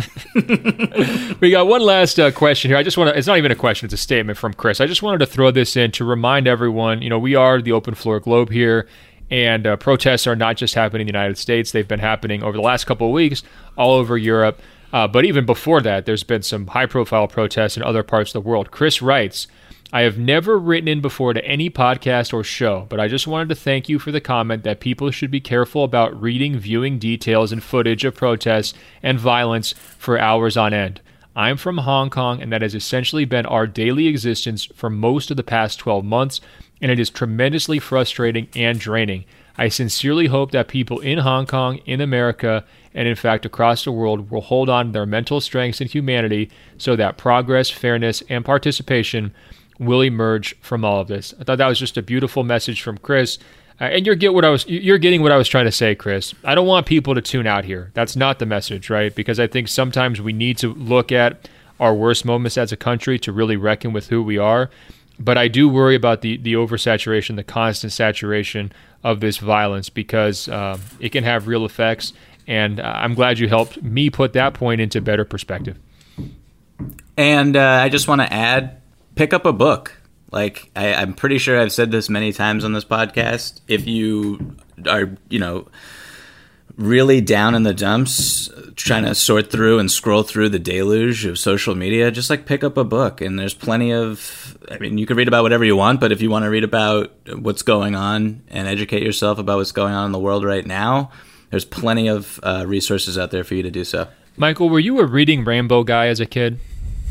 We got one last uh, question here. I just want to, it's not even a question, it's a statement from Chris. I just wanted to throw this in to remind everyone, you know, we are the Open Floor Globe here, and uh, protests are not just happening in the United States. They've been happening over the last couple of weeks all over Europe. Uh, but even before that, there's been some high-profile protests in other parts of the world. Chris writes, I have never written in before to any podcast or show, but I just wanted to thank you for the comment that people should be careful about reading, viewing details and footage of protests and violence for hours on end. I'm from Hong Kong, and that has essentially been our daily existence for most of the past twelve months, and it is tremendously frustrating and draining. I sincerely hope that people in Hong Kong, in America, and in fact across the world will hold on to their mental strengths and humanity so that progress, fairness, and participation will emerge from all of this. I thought that was just a beautiful message from Chris. Uh, and you're get what I was you're getting what I was trying to say, Chris. I don't want people to tune out here. That's not the message, right? Because I think sometimes we need to look at our worst moments as a country to really reckon with who we are. But I do worry about the the oversaturation, the constant saturation of this violence, because uh, it can have real effects. And uh, I'm glad you helped me put that point into better perspective. And uh, I just want to add, pick up a book. Like, I, I'm pretty sure I've said this many times on this podcast. If you are, you know, really down in the dumps, trying to sort through and scroll through the deluge of social media, just like pick up a book. And there's plenty of, I mean, you can read about whatever you want, but if you want to read about what's going on and educate yourself about what's going on in the world right now, there's plenty of uh, resources out there for you to do so. Michael, were you a reading Rainbow guy as a kid?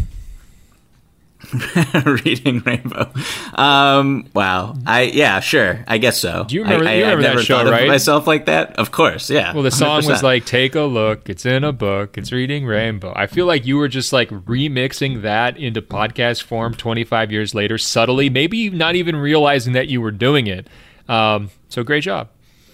Reading Rainbow. Um, wow. I yeah, sure. I guess so. Do you remember, I, you remember I've never that show, thought right? of myself like that? Of course, yeah. Well, the song one hundred percent was like, "Take a look, it's in a book, it's reading Rainbow." I feel like you were just like remixing that into podcast form twenty-five years later, subtly, maybe not even realizing that you were doing it. Um, so great job.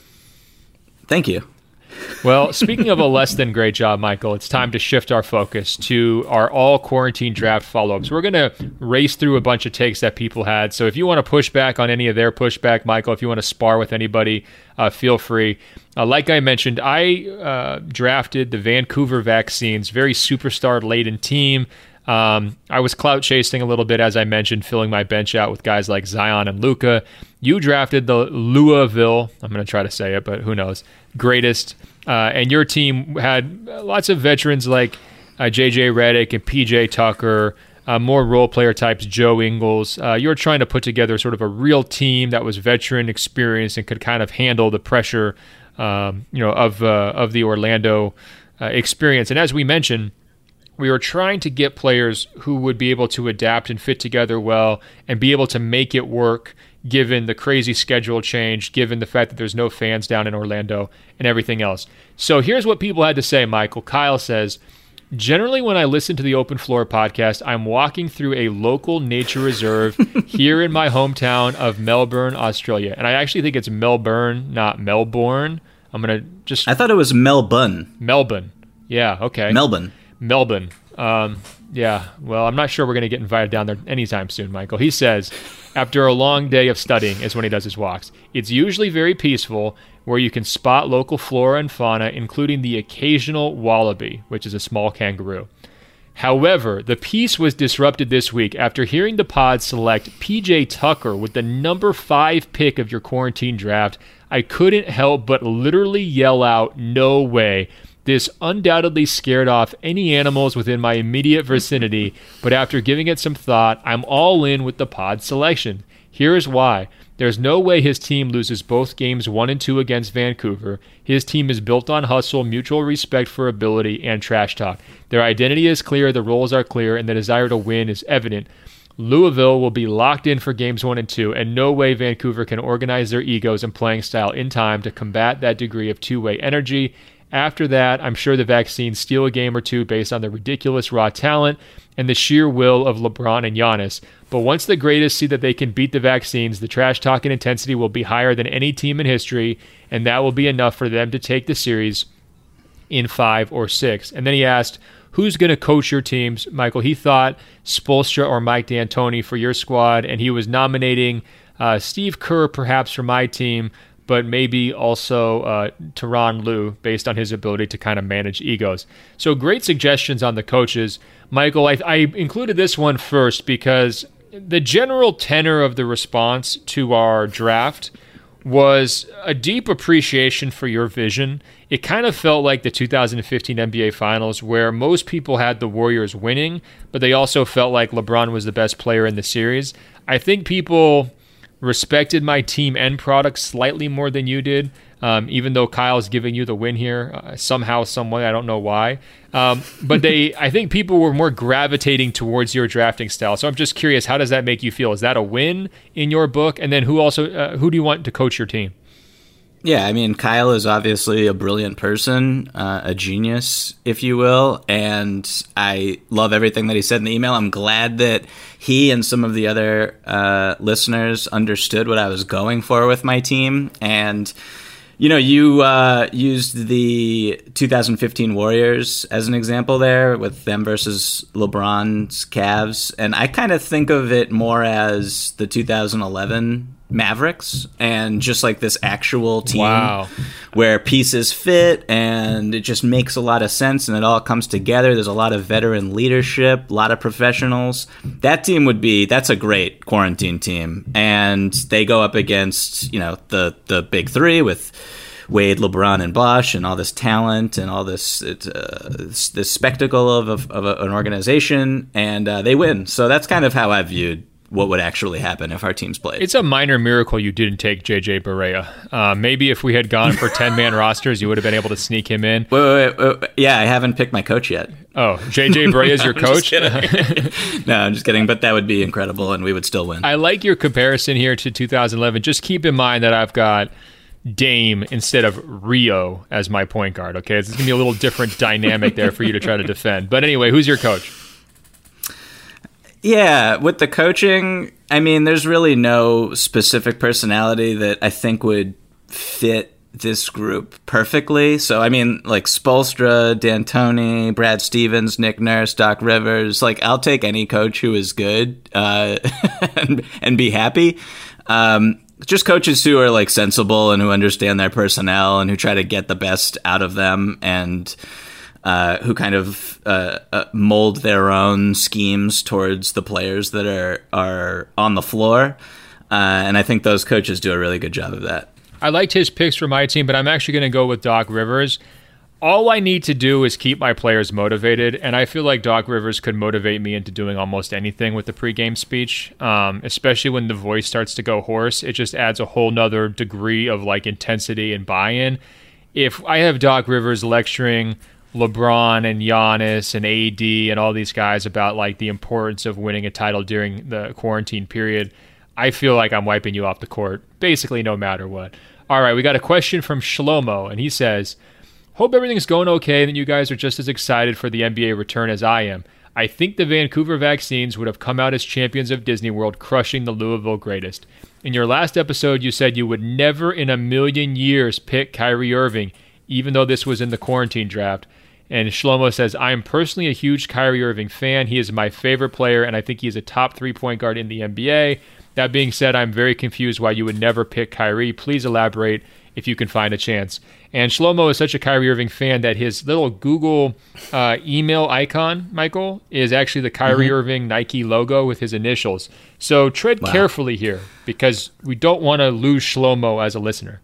Thank you. Well, speaking of a less than great job, Michael, it's time to shift our focus to our all quarantine draft follow-ups. We're going to race through a bunch of takes that people had. So if you want to push back on any of their pushback, Michael, if you want to spar with anybody, uh, feel free. Uh, like I mentioned, I uh, drafted the Vancouver Vaccines, very superstar-laden team. Um, I was clout chasing a little bit, as I mentioned, filling my bench out with guys like Zion and Luka. You drafted the Louisville, I'm going to try to say it, but who knows, greatest. Uh, and your team had lots of veterans like uh, J J Redick and P J Tucker, uh, more role player types, Joe Ingles. Uh, you were trying to put together sort of a real team that was veteran experienced and could kind of handle the pressure, um, you know, of uh, of the Orlando uh, experience. And as we mentioned, we were trying to get players who would be able to adapt and fit together well and be able to make it work given the crazy schedule change, given the fact that there's no fans down in Orlando and everything else. So here's what people had to say, Michael. Kyle says, generally when I listen to the Open Floor podcast, I'm walking through a local nature reserve here in my hometown of Melbourne, Australia. And I actually think it's Melbourne, not Melbourne. I'm going to just... I thought it was Melbourne. Melbourne. Yeah, okay. Melbourne. Melbourne. Um, yeah, well, I'm not sure we're going to get invited down there anytime soon, Michael. He says, after a long day of studying is when he does his walks. It's usually very peaceful, where you can spot local flora and fauna, including the occasional wallaby, which is a small kangaroo. However, the peace was disrupted this week after hearing the pod select P J Tucker with the number five pick of your quarantine draft. I couldn't help but literally yell out, "No way." This undoubtedly scared off any animals within my immediate vicinity, but after giving it some thought, I'm all in with the pod selection. Here's why. There's no way his team loses both games one and two against Vancouver. His team is built on hustle, mutual respect for ability, and trash talk. Their identity is clear, the roles are clear, and the desire to win is evident. Louisville will be locked in for games one and two, and no way Vancouver can organize their egos and playing style in time to combat that degree of two-way energy. After that, I'm sure the Vaccines steal a game or two based on the ridiculous raw talent and the sheer will of LeBron and Giannis. But once the greatest see that they can beat the Vaccines, the trash talk and intensity will be higher than any team in history, and that will be enough for them to take the series in five or six. And then he asked, who's going to coach your teams? Michael, he thought Spoelstra or Mike D'Antoni for your squad, and he was nominating uh, Steve Kerr perhaps for my team, but maybe also uh, Tyronn Lue based on his ability to kind of manage egos. So great suggestions on the coaches. Michael, I, I included this one first because the general tenor of the response to our draft was a deep appreciation for your vision. It kind of felt like the two thousand fifteen N B A Finals, where most people had the Warriors winning, but they also felt like LeBron was the best player in the series. I think people respected my team end product slightly more than you did. Um, even though Kyle's giving you the win here, uh, somehow, some way, I don't know why. Um, but they, I think people were more gravitating towards your drafting style. So I'm just curious, how does that make you feel? Is that a win in your book? And then who also, uh, who do you want to coach your team? Yeah, I mean, Kyle is obviously a brilliant person, uh, a genius, if you will, and I love everything that he said in the email. I'm glad that he and some of the other uh, listeners understood what I was going for with my team. And, you know, you uh, used the two thousand fifteen Warriors as an example there with them versus LeBron's Cavs, and I kind of think of it more as the two thousand eleven Mavericks, and just like this actual team wow. where pieces fit and it just makes a lot of sense and it all comes together. There's a lot of veteran leadership, a lot of professionals. That team would be, that's a great quarantine team. And they go up against, you know, the, the big three with Wade, LeBron, and Bosh, and all this talent and all this uh, this, this spectacle of, of, of a, an organization, and uh, they win. So that's kind of how I viewed what would actually happen if our teams played. It's a minor miracle you didn't take J J Barea. Uh, maybe if we had gone for ten-man rosters, you would have been able to sneak him in. Wait, wait, wait, wait. Yeah, I haven't picked my coach yet. Oh, J J Barea is your I'm coach? no, I'm just kidding, but that would be incredible, and we would still win. I like your comparison here to two thousand eleven. Just keep in mind that I've got Dame instead of Rio as my point guard, okay? It's going to be a little different dynamic there for you to try to defend. But anyway, who's your coach? Yeah, with the coaching, I mean, there's really no specific personality that I think would fit this group perfectly. So, I mean, like Spoelstra, D'Antoni, Brad Stevens, Nick Nurse, Doc Rivers, like I'll take any coach who is good uh, and, and be happy. Um, just coaches who are like sensible and who understand their personnel and who try to get the best out of them and Uh, who kind of uh, uh, mold their own schemes towards the players that are are on the floor. Uh, and I think those coaches do a really good job of that. I liked his picks for my team, but I'm actually going to go with Doc Rivers. All I need to do is keep my players motivated, and I feel like Doc Rivers could motivate me into doing almost anything with the pregame speech, um, especially when the voice starts to go hoarse. It just adds a whole nother degree of like intensity and buy-in. If I have Doc Rivers lecturing LeBron and Giannis and A D and all these guys about like the importance of winning a title during the quarantine period, I feel like I'm wiping you off the court, basically no matter what. All right, we got a question from Shlomo, and he says, hope everything's going okay and that you guys are just as excited for the N B A return as I am. I think the Vancouver Vaccines would have come out as champions of Disney World, crushing the Louisville Greatest. In your last episode, you said you would never in a million years pick Kyrie Irving, even though this was in the quarantine draft. And Shlomo says, I am personally a huge Kyrie Irving fan. He is my favorite player, and I think he is a top three point guard in the N B A. That being said, I'm very confused why you would never pick Kyrie. Please elaborate if you can find a chance. And Shlomo is such a Kyrie Irving fan that his little Google uh, email icon, Michael, is actually the Kyrie mm-hmm. Irving Nike logo with his initials. So tread wow. carefully here, because we don't want to lose Shlomo as a listener.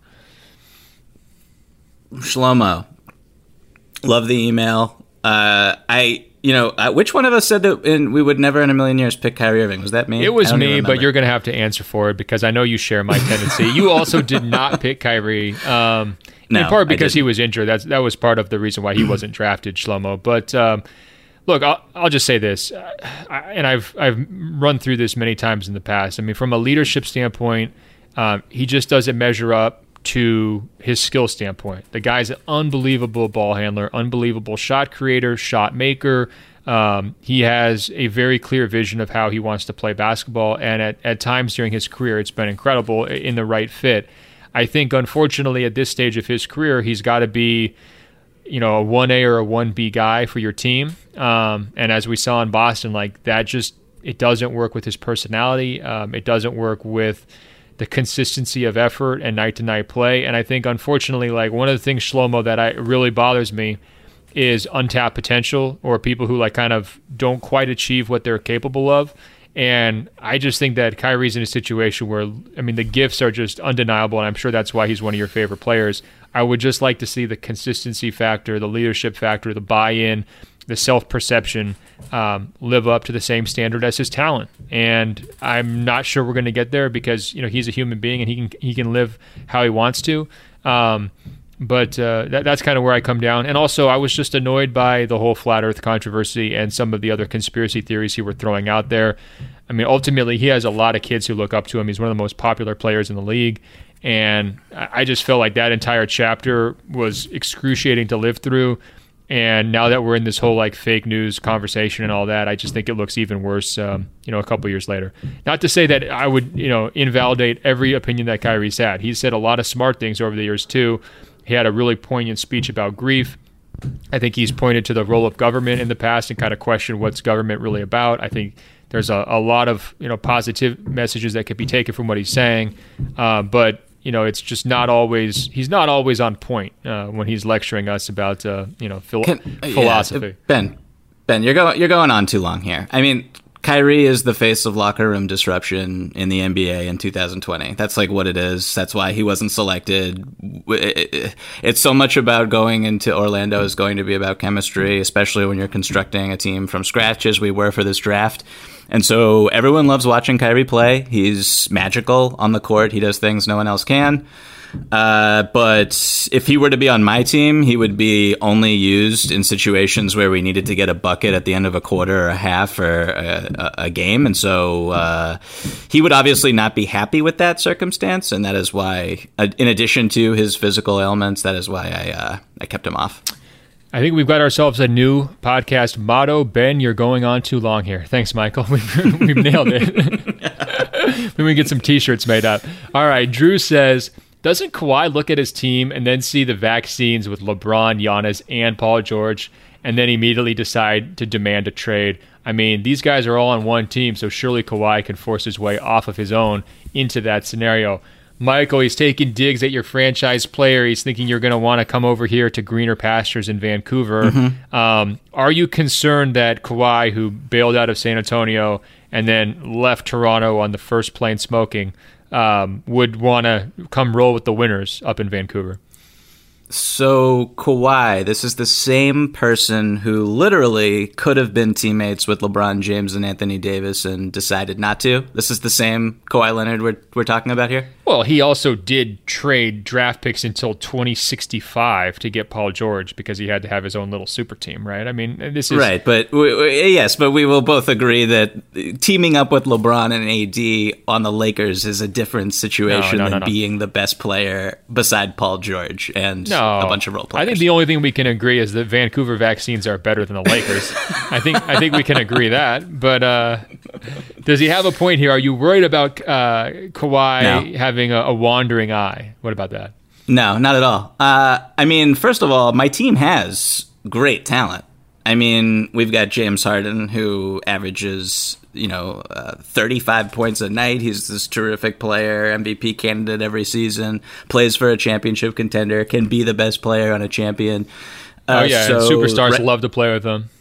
Shlomo. Love the email. Uh, I, you know, uh, which one of us said that in, we would never in a million years pick Kyrie Irving? Was that me? It was me, but you're going to have to answer for it because I know you share my tendency. You also did not pick Kyrie, um, no, in part because he was injured. That's, that was part of the reason why he wasn't drafted, Shlomo. But um, look, I'll, I'll just say this, I, and I've I've run through this many times in the past. I mean, from a leadership standpoint, um, he just doesn't measure up to his skill standpoint. The guy's an unbelievable ball handler, unbelievable shot creator, shot maker. Um, he has a very clear vision of how he wants to play basketball, and at, at times during his career, it's been incredible in the right fit. I think, unfortunately, at this stage of his career, he's got to be, you know, a one A or a one B guy for your team. Um, and as we saw in Boston, like that just, it doesn't work with his personality. Um, it doesn't work with the consistency of effort and night-to-night play. And I think, unfortunately, like one of the things, Shlomo, that I really bothers me is untapped potential, or people who like kind of don't quite achieve what they're capable of. And I just think that Kyrie's in a situation where, I mean, the gifts are just undeniable, and I'm sure that's why he's one of your favorite players. I would just like to see the consistency factor, the leadership factor, the buy-in, the self-perception um, live up to the same standard as his talent. And I'm not sure we're going to get there because, you know, he's a human being and he can he can live how he wants to. Um, but uh, that, that's kind of where I come down. And also, I was just annoyed by the whole flat Earth controversy and some of the other conspiracy theories he were throwing out there. I mean, ultimately, he has a lot of kids who look up to him. He's one of the most popular players in the league. And I just felt like that entire chapter was excruciating to live through. And now that we're in this whole like fake news conversation and all that, I just think it looks even worse, um, you know, a couple years later. Not to say that I would, you know, invalidate every opinion that Kyrie's had. He's said a lot of smart things over the years too. He had a really poignant speech about grief. I think he's pointed to the role of government in the past and kind of questioned what's government really about. I think there's a, a lot of, you know, positive messages that could be taken from what he's saying. Uh, but you know, it's just not always, he's not always on point uh, when he's lecturing us about, uh, you know, phil- Can, philosophy. Yeah, Ben, Ben, you're going, you're going on too long here. I mean, Kyrie is the face of locker room disruption in the N B A in two thousand twenty. That's like what it is. That's why he wasn't selected. It's so much about going into Orlando is going to be about chemistry, especially when you're constructing a team from scratch as we were for this draft. And so everyone loves watching Kyrie play. He's magical on the court. He does things no one else can. Uh, but if he were to be on my team, he would be only used in situations where we needed to get a bucket at the end of a quarter or a half or a, a game. And so uh, he would obviously not be happy with that circumstance. And that is why, uh, in addition to his physical ailments, that is why I uh, I kept him off. I think we've got ourselves a new podcast motto. Ben, you're going on too long here. Thanks, Michael. We've, we've nailed it. Then we get some T-shirts made up. All right, Drew says, doesn't Kawhi look at his team and then see the vaccines with LeBron, Giannis, and Paul George, and then immediately decide to demand a trade? I mean, these guys are all on one team, so surely Kawhi can force his way off of his own into that scenario. Michael, he's taking digs at your franchise player. He's thinking you're going to want to come over here to greener pastures in Vancouver. Mm-hmm. Um, are you concerned that Kawhi, who bailed out of San Antonio and then left Toronto on the first plane smoking, um, would want to come roll with the winners up in Vancouver? So Kawhi, this is the same person who literally could have been teammates with LeBron James and Anthony Davis and decided not to. This is the same Kawhi Leonard we're we're talking about here? Well, he also did trade draft picks until twenty sixty-five to get Paul George because he had to have his own little super team, right? I mean, this is... Right, but we, we, yes, but we will both agree that teaming up with LeBron and A D on the Lakers is a different situation no, no, than no, no. being the best player beside Paul George and no, a bunch of role players. I think the only thing we can agree is that Vancouver vaccines are better than the Lakers. I think I think we can agree that, but uh, does he have a point here? Are you worried about uh, Kawhi no. having A, a wandering eye? What about that? No, not at all. Uh, I mean, first of all, my team has great talent. I mean, we've got James Harden, who averages, you know, uh, thirty-five points a night. He's this terrific player, M V P candidate every season, plays for a championship contender, can be the best player on a champion. Uh, oh, yeah, so, and superstars re- love to play with him.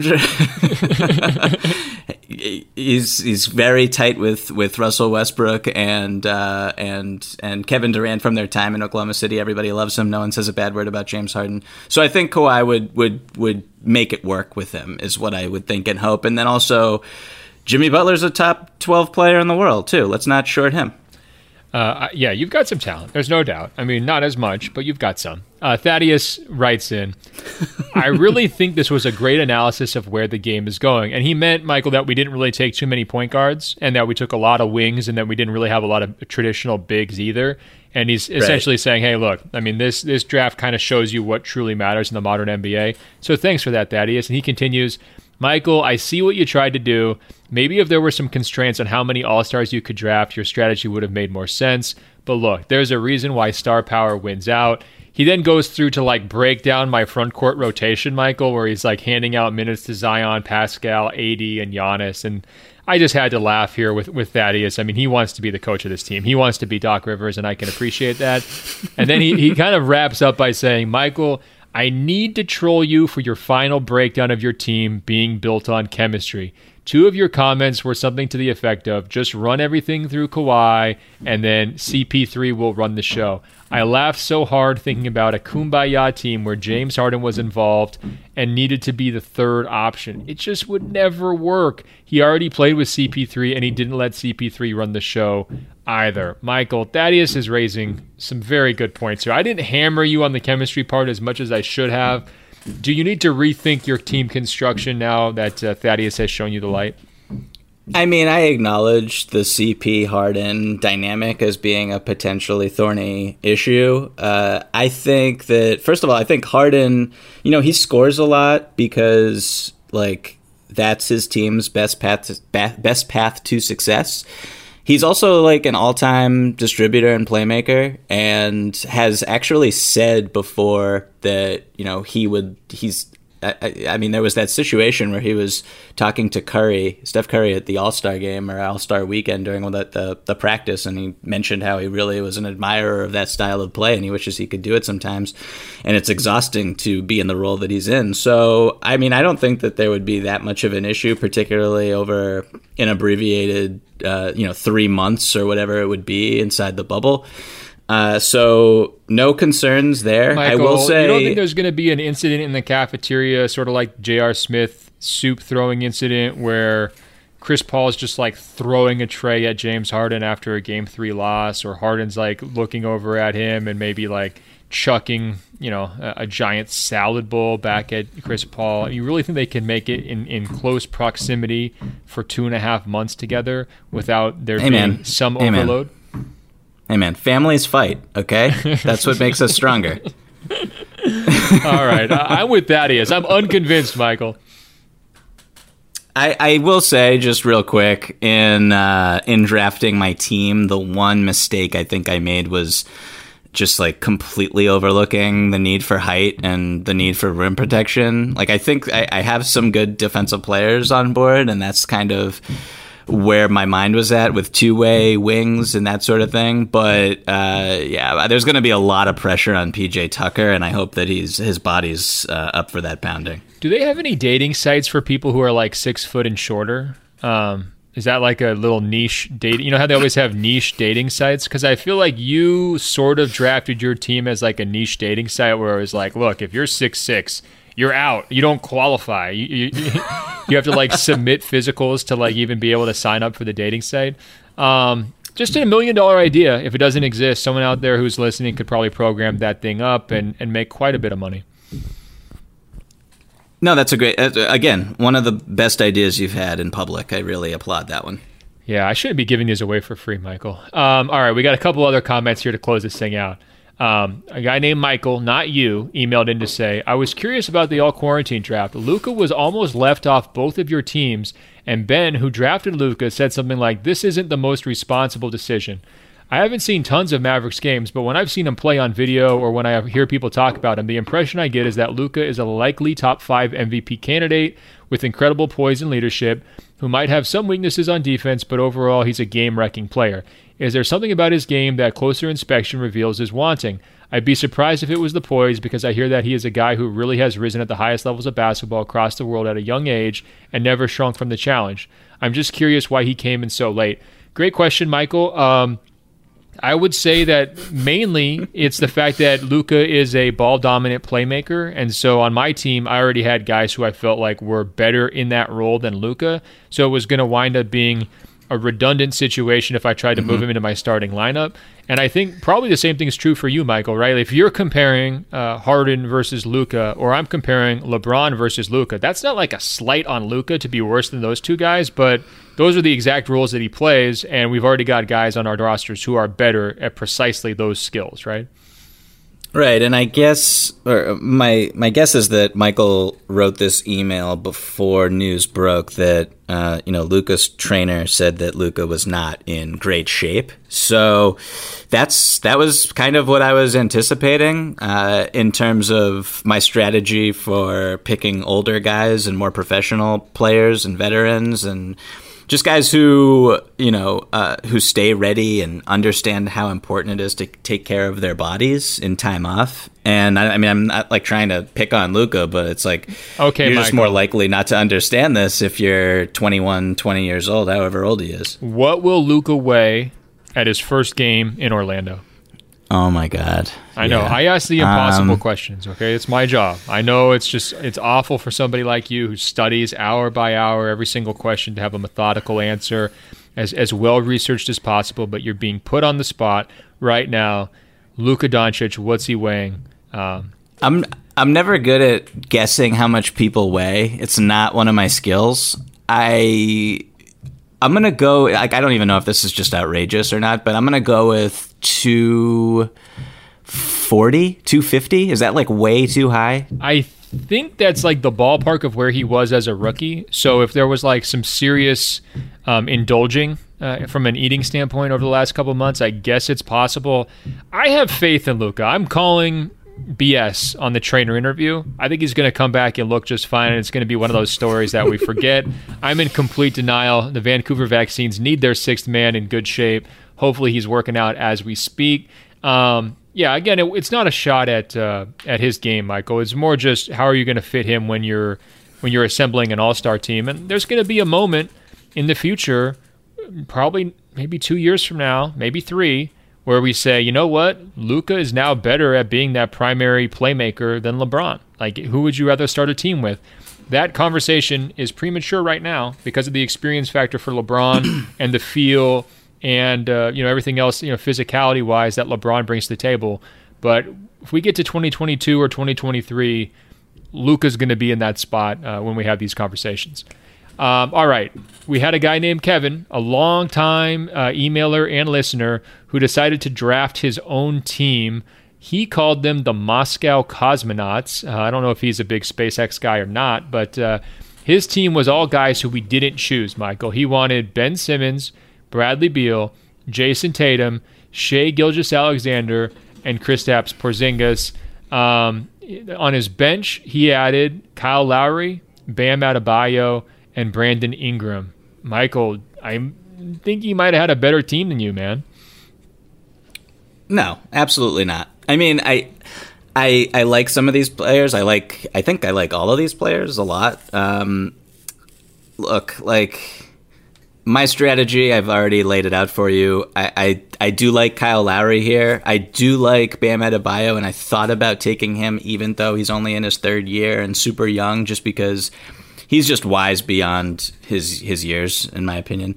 he's he's very tight with, with Russell Westbrook and uh, and and Kevin Durant from their time in Oklahoma City. Everybody loves him. No one says a bad word about James Harden. So I think Kawhi would would would make it work with him is what I would think and hope. And then also Jimmy Butler's a top twelve player in the world too. Let's not short him. Uh, yeah, you've got some talent. There's no doubt. I mean, not as much, but you've got some. Uh, Thaddeus writes in, I really think this was a great analysis of where the game is going. And he meant, Michael, that we didn't really take too many point guards and that we took a lot of wings and that we didn't really have a lot of traditional bigs either. And he's essentially right. saying, hey, look, I mean, this, this draft kind of shows you what truly matters in the modern N B A. So thanks for that, Thaddeus. And he continues, Michael, I see what you tried to do. Maybe if there were some constraints on how many All-Stars you could draft, your strategy would have made more sense. But look, there's a reason why star power wins out. He then goes through to like break down my front court rotation, Michael, where he's like handing out minutes to Zion, Pascal, A D, and Giannis. And I just had to laugh here with, with Thaddeus. I mean, he wants to be the coach of this team. He wants to be Doc Rivers, and I can appreciate that. And then he, he kind of wraps up by saying, Michael, I need to troll you for your final breakdown of your team being built on chemistry. Two of your comments were something to the effect of, just run everything through Kawhi, and then C P three will run the show. I laughed so hard thinking about a kumbaya team where James Harden was involved and needed to be the third option. It just would never work. He already played with C P three, and he didn't let C P three run the show either. Michael, Thaddeus is raising some very good points here. I didn't hammer you on the chemistry part as much as I should have. Do you need to rethink your team construction now that uh, Thaddeus has shown you the light? I mean, I acknowledge the C P Harden dynamic as being a potentially thorny issue. Uh, I think that, first of all, I think Harden, you know, he scores a lot because, like, that's his team's best path to, best path to success. He's also like an all-time distributor and playmaker, and has actually said before that, you know, he would, he's, I, I mean, there was that situation where he was talking to Curry, Steph Curry at the All-Star game or All-Star weekend during the, the, the practice, and he mentioned how he really was an admirer of that style of play, and he wishes he could do it sometimes, and it's exhausting to be in the role that he's in. So, I mean, I don't think that there would be that much of an issue, particularly over an abbreviated, uh, you know, three months or whatever it would be inside the bubble. Uh, so no concerns there. Michael, I will say, you don't think there's going to be an incident in the cafeteria, sort of like J R. Smith soup throwing incident, where Chris Paul is just like throwing a tray at James Harden after a game three loss, or Harden's like looking over at him and maybe like chucking, you know, a, a giant salad bowl back at Chris Paul? You really think they can make it in, in close proximity for two and a half months together without there hey, being man. some hey, overload? Man. Hey, man, families fight, okay? That's what makes us stronger. All right. I, I'm with Thaddeus. I'm unconvinced, Michael. I, I will say, just real quick, in uh, in drafting my team, the one mistake I think I made was just like completely overlooking the need for height and the need for rim protection. Like, I think I, I have some good defensive players on board, and that's kind of where my mind was at with two-way wings and that sort of thing. But uh, yeah, there's going to be a lot of pressure on P J Tucker, and I hope that he's his body's uh, up for that pounding. Do they have any dating sites for people who are like six foot and shorter? Um, is that like a little niche dating? You know how they always have niche dating sites? Because I feel like you sort of drafted your team as like a niche dating site where it was like, look, if you're six six, you're out. You don't qualify. You, you, you have to like submit physicals to like even be able to sign up for the dating site. Um, just a million dollar idea. If it doesn't exist, someone out there who's listening could probably program that thing up and, and make quite a bit of money. No, that's a great, again, one of the best ideas you've had in public. I really applaud that one. Yeah, I shouldn't be giving these away for free, Michael. Um, all right, we got a couple other comments here to close this thing out. Um, a guy named Michael, not you, emailed in to say, I was curious about the all-quarantine draft. Luka was almost left off both of your teams, and Ben, who drafted Luka, said something like, this isn't the most responsible decision. I haven't seen tons of Mavericks games, but when I've seen him play on video or when I hear people talk about him, the impression I get is that Luka is a likely top five M V P candidate with incredible poise and leadership, who might have some weaknesses on defense, but overall he's a game-wrecking player. Is there something about his game that closer inspection reveals is wanting? I'd be surprised if it was the poise, because I hear that he is a guy who really has risen at the highest levels of basketball across the world at a young age and never shrunk from the challenge. I'm just curious why he came in so late. Great question, Michael. Um, I would say that mainly it's the fact that Luka is a ball-dominant playmaker, and so on my team, I already had guys who I felt like were better in that role than Luka, so it was going to wind up being a redundant situation if I tried to mm-hmm. move him into my starting lineup. And I think probably the same thing is true for you, Michael, right? If you're comparing uh, Harden versus Luka, or I'm comparing LeBron versus Luka, that's not like a slight on Luka to be worse than those two guys, but those are the exact roles that he plays, and we've already got guys on our rosters who are better at precisely those skills, right? Right, and I guess, or my my guess is that Michael wrote this email before news broke that uh, you know Luka's trainer said that Luka was not in great shape. So that's that was kind of what I was anticipating uh, in terms of my strategy for picking older guys and more professional players and veterans and just guys who, you know, uh, who stay ready and understand how important it is to take care of their bodies in time off. And I, I mean, I'm not like trying to pick on Luka, but it's like, okay, you're Michael. just more likely not to understand this if you're twenty-one, twenty years old, however old he is. What will Luka weigh at his first game in Orlando? Oh my God. I know. Yeah. I ask the impossible Um, questions, okay? It's my job. I know it's just, it's awful for somebody like you who studies hour by hour every single question to have a methodical answer as, as well-researched as possible, but you're being put on the spot right now. Luka Doncic, what's he weighing? Um, I'm I'm never good at guessing how much people weigh. It's not one of my skills. I I'm gonna go. Like, I don't even know if this is just outrageous or not, but I'm gonna go with two forty, two fifty. Is that like way too high? I think that's like the ballpark of where he was as a rookie. So if there was like some serious um, indulging uh, from an eating standpoint over the last couple of months, I guess it's possible. I have faith in Luka. I'm calling B S on the trainer interview. I think he's going to come back and look just fine, and it's going to be one of those stories that we forget. I'm in complete denial. The Vancouver Vaccines need their sixth man in good shape. Hopefully he's working out as we speak. Um, yeah, again, it, it's not a shot at uh, at his game, Michael. It's more just how are you going to fit him when you're when you're assembling an all-star team. And there's going to be a moment in the future, probably maybe two years from now, maybe three, where we say, you know what, Luka is now better at being that primary playmaker than LeBron. Like, who would you rather start a team with? That conversation is premature right now because of the experience factor for LeBron and the feel and uh, you know everything else, you know, physicality-wise that LeBron brings to the table. But if we get to twenty twenty-two or twenty twenty-three, Luka's going to be in that spot uh, when we have these conversations. Um, all right, we had a guy named Kevin, a long-time uh, emailer and listener, who decided to draft his own team. He called them the Moscow Cosmonauts. Uh, I don't know if he's a big SpaceX guy or not, but uh, his team was all guys who we didn't choose, Michael. He wanted Ben Simmons, Bradley Beal, Jason Tatum, Shai Gilgeous-Alexander, and Kristaps Porzingis. Um, on his bench, he added Kyle Lowry, Bam Adebayo, and Brandon Ingram. Michael, I think he might have had a better team than you, man. No, absolutely not. I mean, I, I, I like some of these players. I like. I think I like all of these players a lot. Um, look, like my strategy, I've already laid it out for you. I, I, I do like Kyle Lowry here. I do like Bam Adebayo, and I thought about taking him, even though he's only in his third year and super young, just because he's just wise beyond his his years, in my opinion.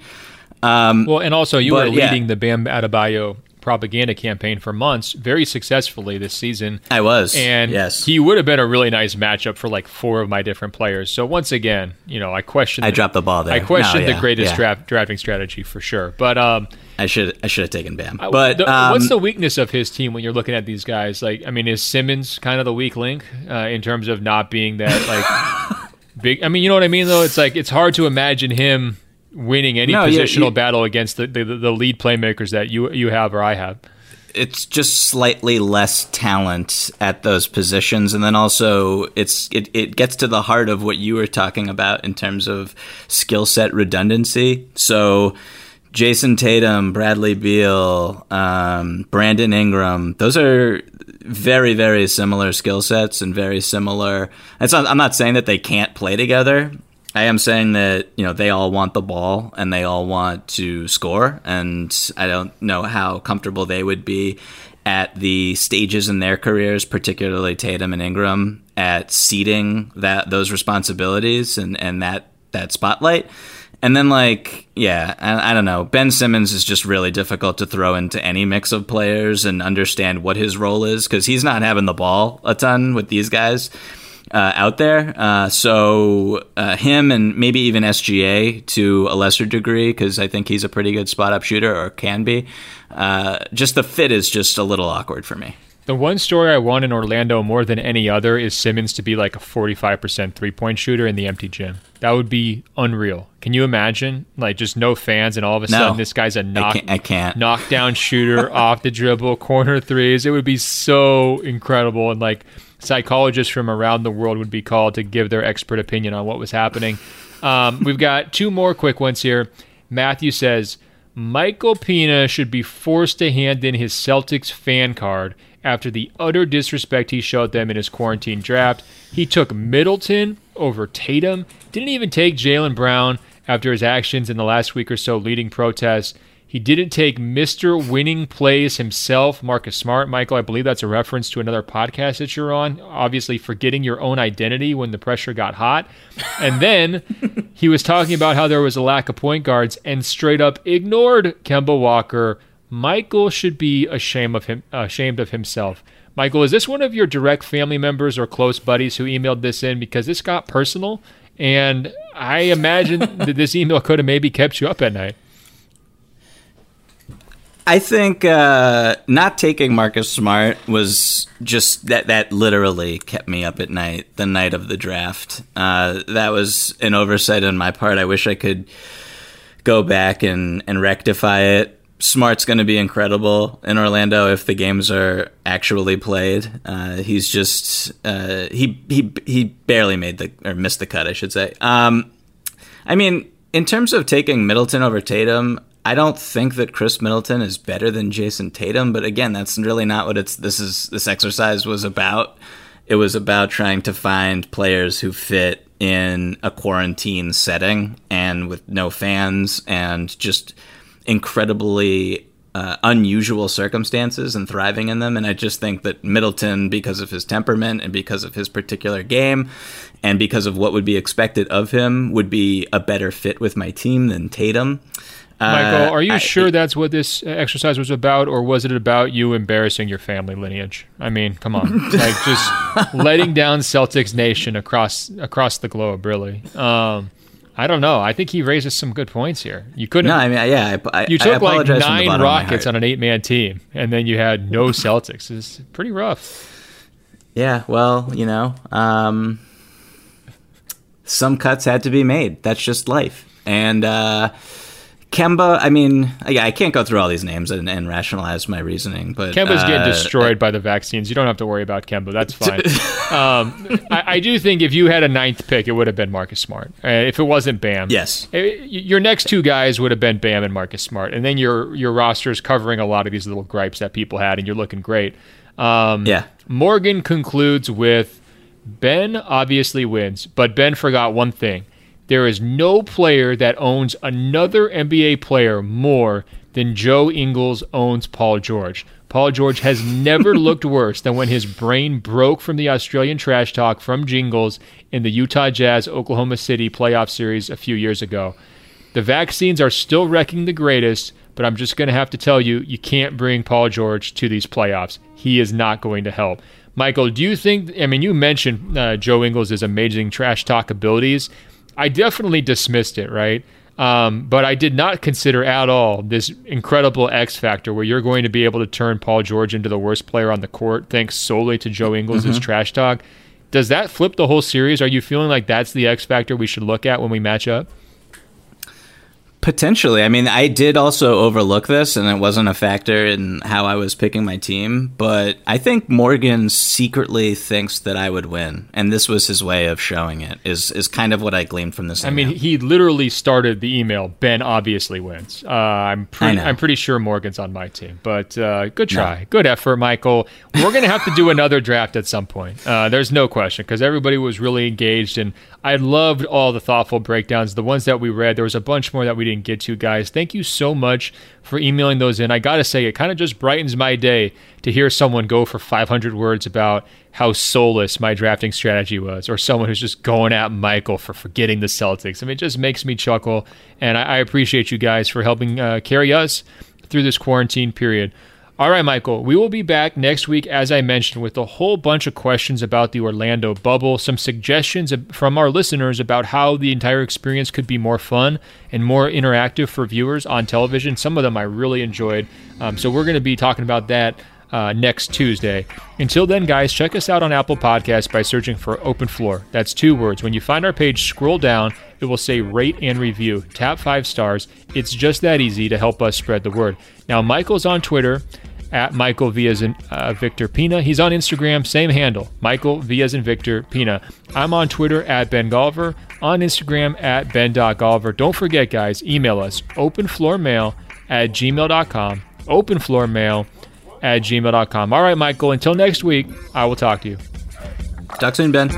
Um, well, and also you but, were leading yeah. the Bam Adebayo propaganda campaign for months, very successfully this season. I was, and yes. he would have been a really nice matchup for like four of my different players. So once again, you know, I questioned. I dropped the ball there. I questioned no, yeah, the greatest yeah. draft drafting strategy for sure. But um, I should I should have taken Bam. But the, um, what's the weakness of his team when you're looking at these guys? Like, I mean, is Simmons kind of the weak link uh, in terms of not being that like big? I mean, you know what I mean, though. It's like it's hard to imagine him winning any no, positional yeah, you, battle against the, the the lead playmakers that you you have or I have. It's just slightly less talent at those positions, and then also it's it, it gets to the heart of what you were talking about in terms of skill set redundancy. So Jason Tatum, Bradley Beal, um, Brandon Ingram, those are very, very similar skill sets and very similar. It's not, I'm not saying that they can't play together. I am saying that, you know, they all want the ball and they all want to score, and I don't know how comfortable they would be at the stages in their careers, particularly Tatum and Ingram, at ceding that those responsibilities and, and that, that spotlight. And then, like, yeah, I, I don't know. Ben Simmons is just really difficult to throw into any mix of players and understand what his role is, because he's not having the ball a ton with these guys. Uh, out there. Uh, so uh, him and maybe even S G A to a lesser degree, because I think he's a pretty good spot-up shooter, or can be. Uh, just the fit is just a little awkward for me. The one story I want in Orlando more than any other is Simmons to be like a forty-five percent three-point shooter in the empty gym. That would be unreal. Can you imagine? Like, just no fans, and all of a no, sudden this guy's a knock, I can't, I can't. knockdown shooter off the dribble, corner threes. It would be so incredible. And, like, psychologists from around the world would be called to give their expert opinion on what was happening. Um, we've got two more quick ones here. Matthew says, Michael Pina should be forced to hand in his Celtics fan card after the utter disrespect he showed them in his quarantine draft. He took Middleton over Tatum, didn't even take Jaylen Brown after his actions in the last week or so leading protests. He didn't take Mister Winning Plays himself, Marcus Smart. Michael, I believe that's a reference to another podcast that you're on, obviously forgetting your own identity when the pressure got hot. And then he was talking about how there was a lack of point guards and straight up ignored Kemba Walker. Michael should be ashamed of him, ashamed of himself. Michael, is this one of your direct family members or close buddies who emailed this in? Because this got personal, and I imagine that this email could have maybe kept you up at night. I think uh, not taking Marcus Smart was just that that literally kept me up at night the night of the draft. Uh, that was an oversight on my part. I wish I could go back and, and rectify it. Smart's going to be incredible in Orlando if the games are actually played. Uh, he's just uh, he he he barely made the or missed the cut, I should say. Um, I mean, in terms of taking Middleton over Tatum, I don't think that Chris Middleton is better than Jason Tatum, but again, that's really not what it's this is this exercise was about. It was about trying to find players who fit in a quarantine setting and with no fans and just incredibly uh, unusual circumstances and thriving in them. And I just think that Middleton, because of his temperament and because of his particular game and because of what would be expected of him, would be a better fit with my team than Tatum. Michael, are you uh, sure I, that's what this exercise was about, or was it about you embarrassing your family lineage? I mean, come on. Like, just letting down Celtics Nation across across the globe, really. Um, I don't know. I think he raises some good points here. You couldn't. No, I mean, yeah, I, I, you took I like nine Rockets on an eight-man team, and then you had no Celtics. It's pretty rough. Yeah, well, you know, um, some cuts had to be made. That's just life. And uh, Kemba, I mean, yeah, I can't go through all these names and, and rationalize my reasoning, but Kemba's uh, getting destroyed by the vaccines. You don't have to worry about Kemba. That's fine. um, I, I do think if you had a ninth pick, it would have been Marcus Smart. Uh, if it wasn't Bam, yes, it, your next two guys would have been Bam and Marcus Smart, and then your your roster is covering a lot of these little gripes that people had, and you're looking great. Um, yeah. Morgan concludes with Ben obviously wins, but Ben forgot one thing. There is no player that owns another N B A player more than Joe Ingles owns Paul George. Paul George has never looked worse than when his brain broke from the Australian trash talk from Jingles in the Utah Jazz Oklahoma City playoff series a few years ago. The vaccines are still wrecking the greatest, but I'm just going to have to tell you, you can't bring Paul George to these playoffs. He is not going to help. Michael, do you think, I mean, you mentioned uh, Joe Ingles' amazing trash talk abilities. I definitely dismissed it, right? Um, but I did not consider at all this incredible X factor where you're going to be able to turn Paul George into the worst player on the court thanks solely to Joe Ingles' mm-hmm. trash talk. Does that flip the whole series? Are you feeling like that's the X factor we should look at when we match up? Potentially. I mean, I did also overlook this, and it wasn't a factor in how I was picking my team, but I think Morgan secretly thinks that I would win, and this was his way of showing it, is is kind of what I gleaned from this I email. mean, he literally started the email, Ben obviously wins. Uh, I'm, pre- I'm pretty sure Morgan's on my team, but uh, good try. No. Good effort, Michael. We're going to have to do another draft at some point. Uh, there's no question, because everybody was really engaged, and I loved all the thoughtful breakdowns. The ones that we read, there was a bunch more that we didn't get to, guys. Thank you so much for emailing those in. I gotta say, it kind of just brightens my day to hear someone go for five hundred words about how soulless my drafting strategy was, or someone who's just going at Michael for forgetting the Celtics. I mean, it just makes me chuckle, and I, I appreciate you guys for helping uh, carry us through this quarantine period. All right, Michael, we will be back next week, as I mentioned, with a whole bunch of questions about the Orlando bubble, some suggestions from our listeners about how the entire experience could be more fun and more interactive for viewers on television. Some of them I really enjoyed. Um, so we're going to be talking about that uh, next Tuesday. Until then, guys, check us out on Apple Podcasts by searching for Open Floor. That's two words. When you find our page, scroll down. It will say rate and review. Tap five stars. It's just that easy to help us spread the word. Now, Michael's on Twitter at Michael V as in uh, Victor Pina. He's on Instagram, same handle, Michael V as in Victor Pina. I'm on Twitter at Ben Golliver. on Instagram at ben dot golliver. Don't forget, guys, email us openfloormail at gmail dot com. openfloormail at gmail dot com. All right, Michael, until next week, I will talk to you. Talk soon, Ben.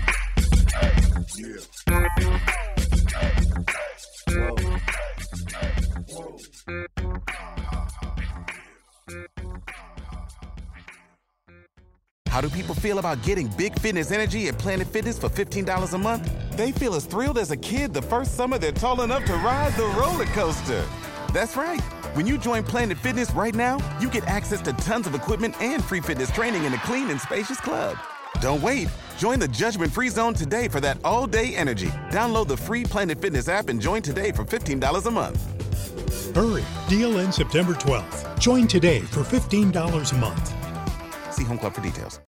How do people feel about getting big fitness energy at Planet Fitness for fifteen dollars a month? They feel as thrilled as a kid the first summer they're tall enough to ride the roller coaster. That's right. When you join Planet Fitness right now, you get access to tons of equipment and free fitness training in a clean and spacious club. Don't wait. Join the judgment-free zone today for that all-day energy. Download the free Planet Fitness app and join today for fifteen dollars a month. Hurry. Deal ends September twelfth. Join today for fifteen dollars a month. See Home Club for details.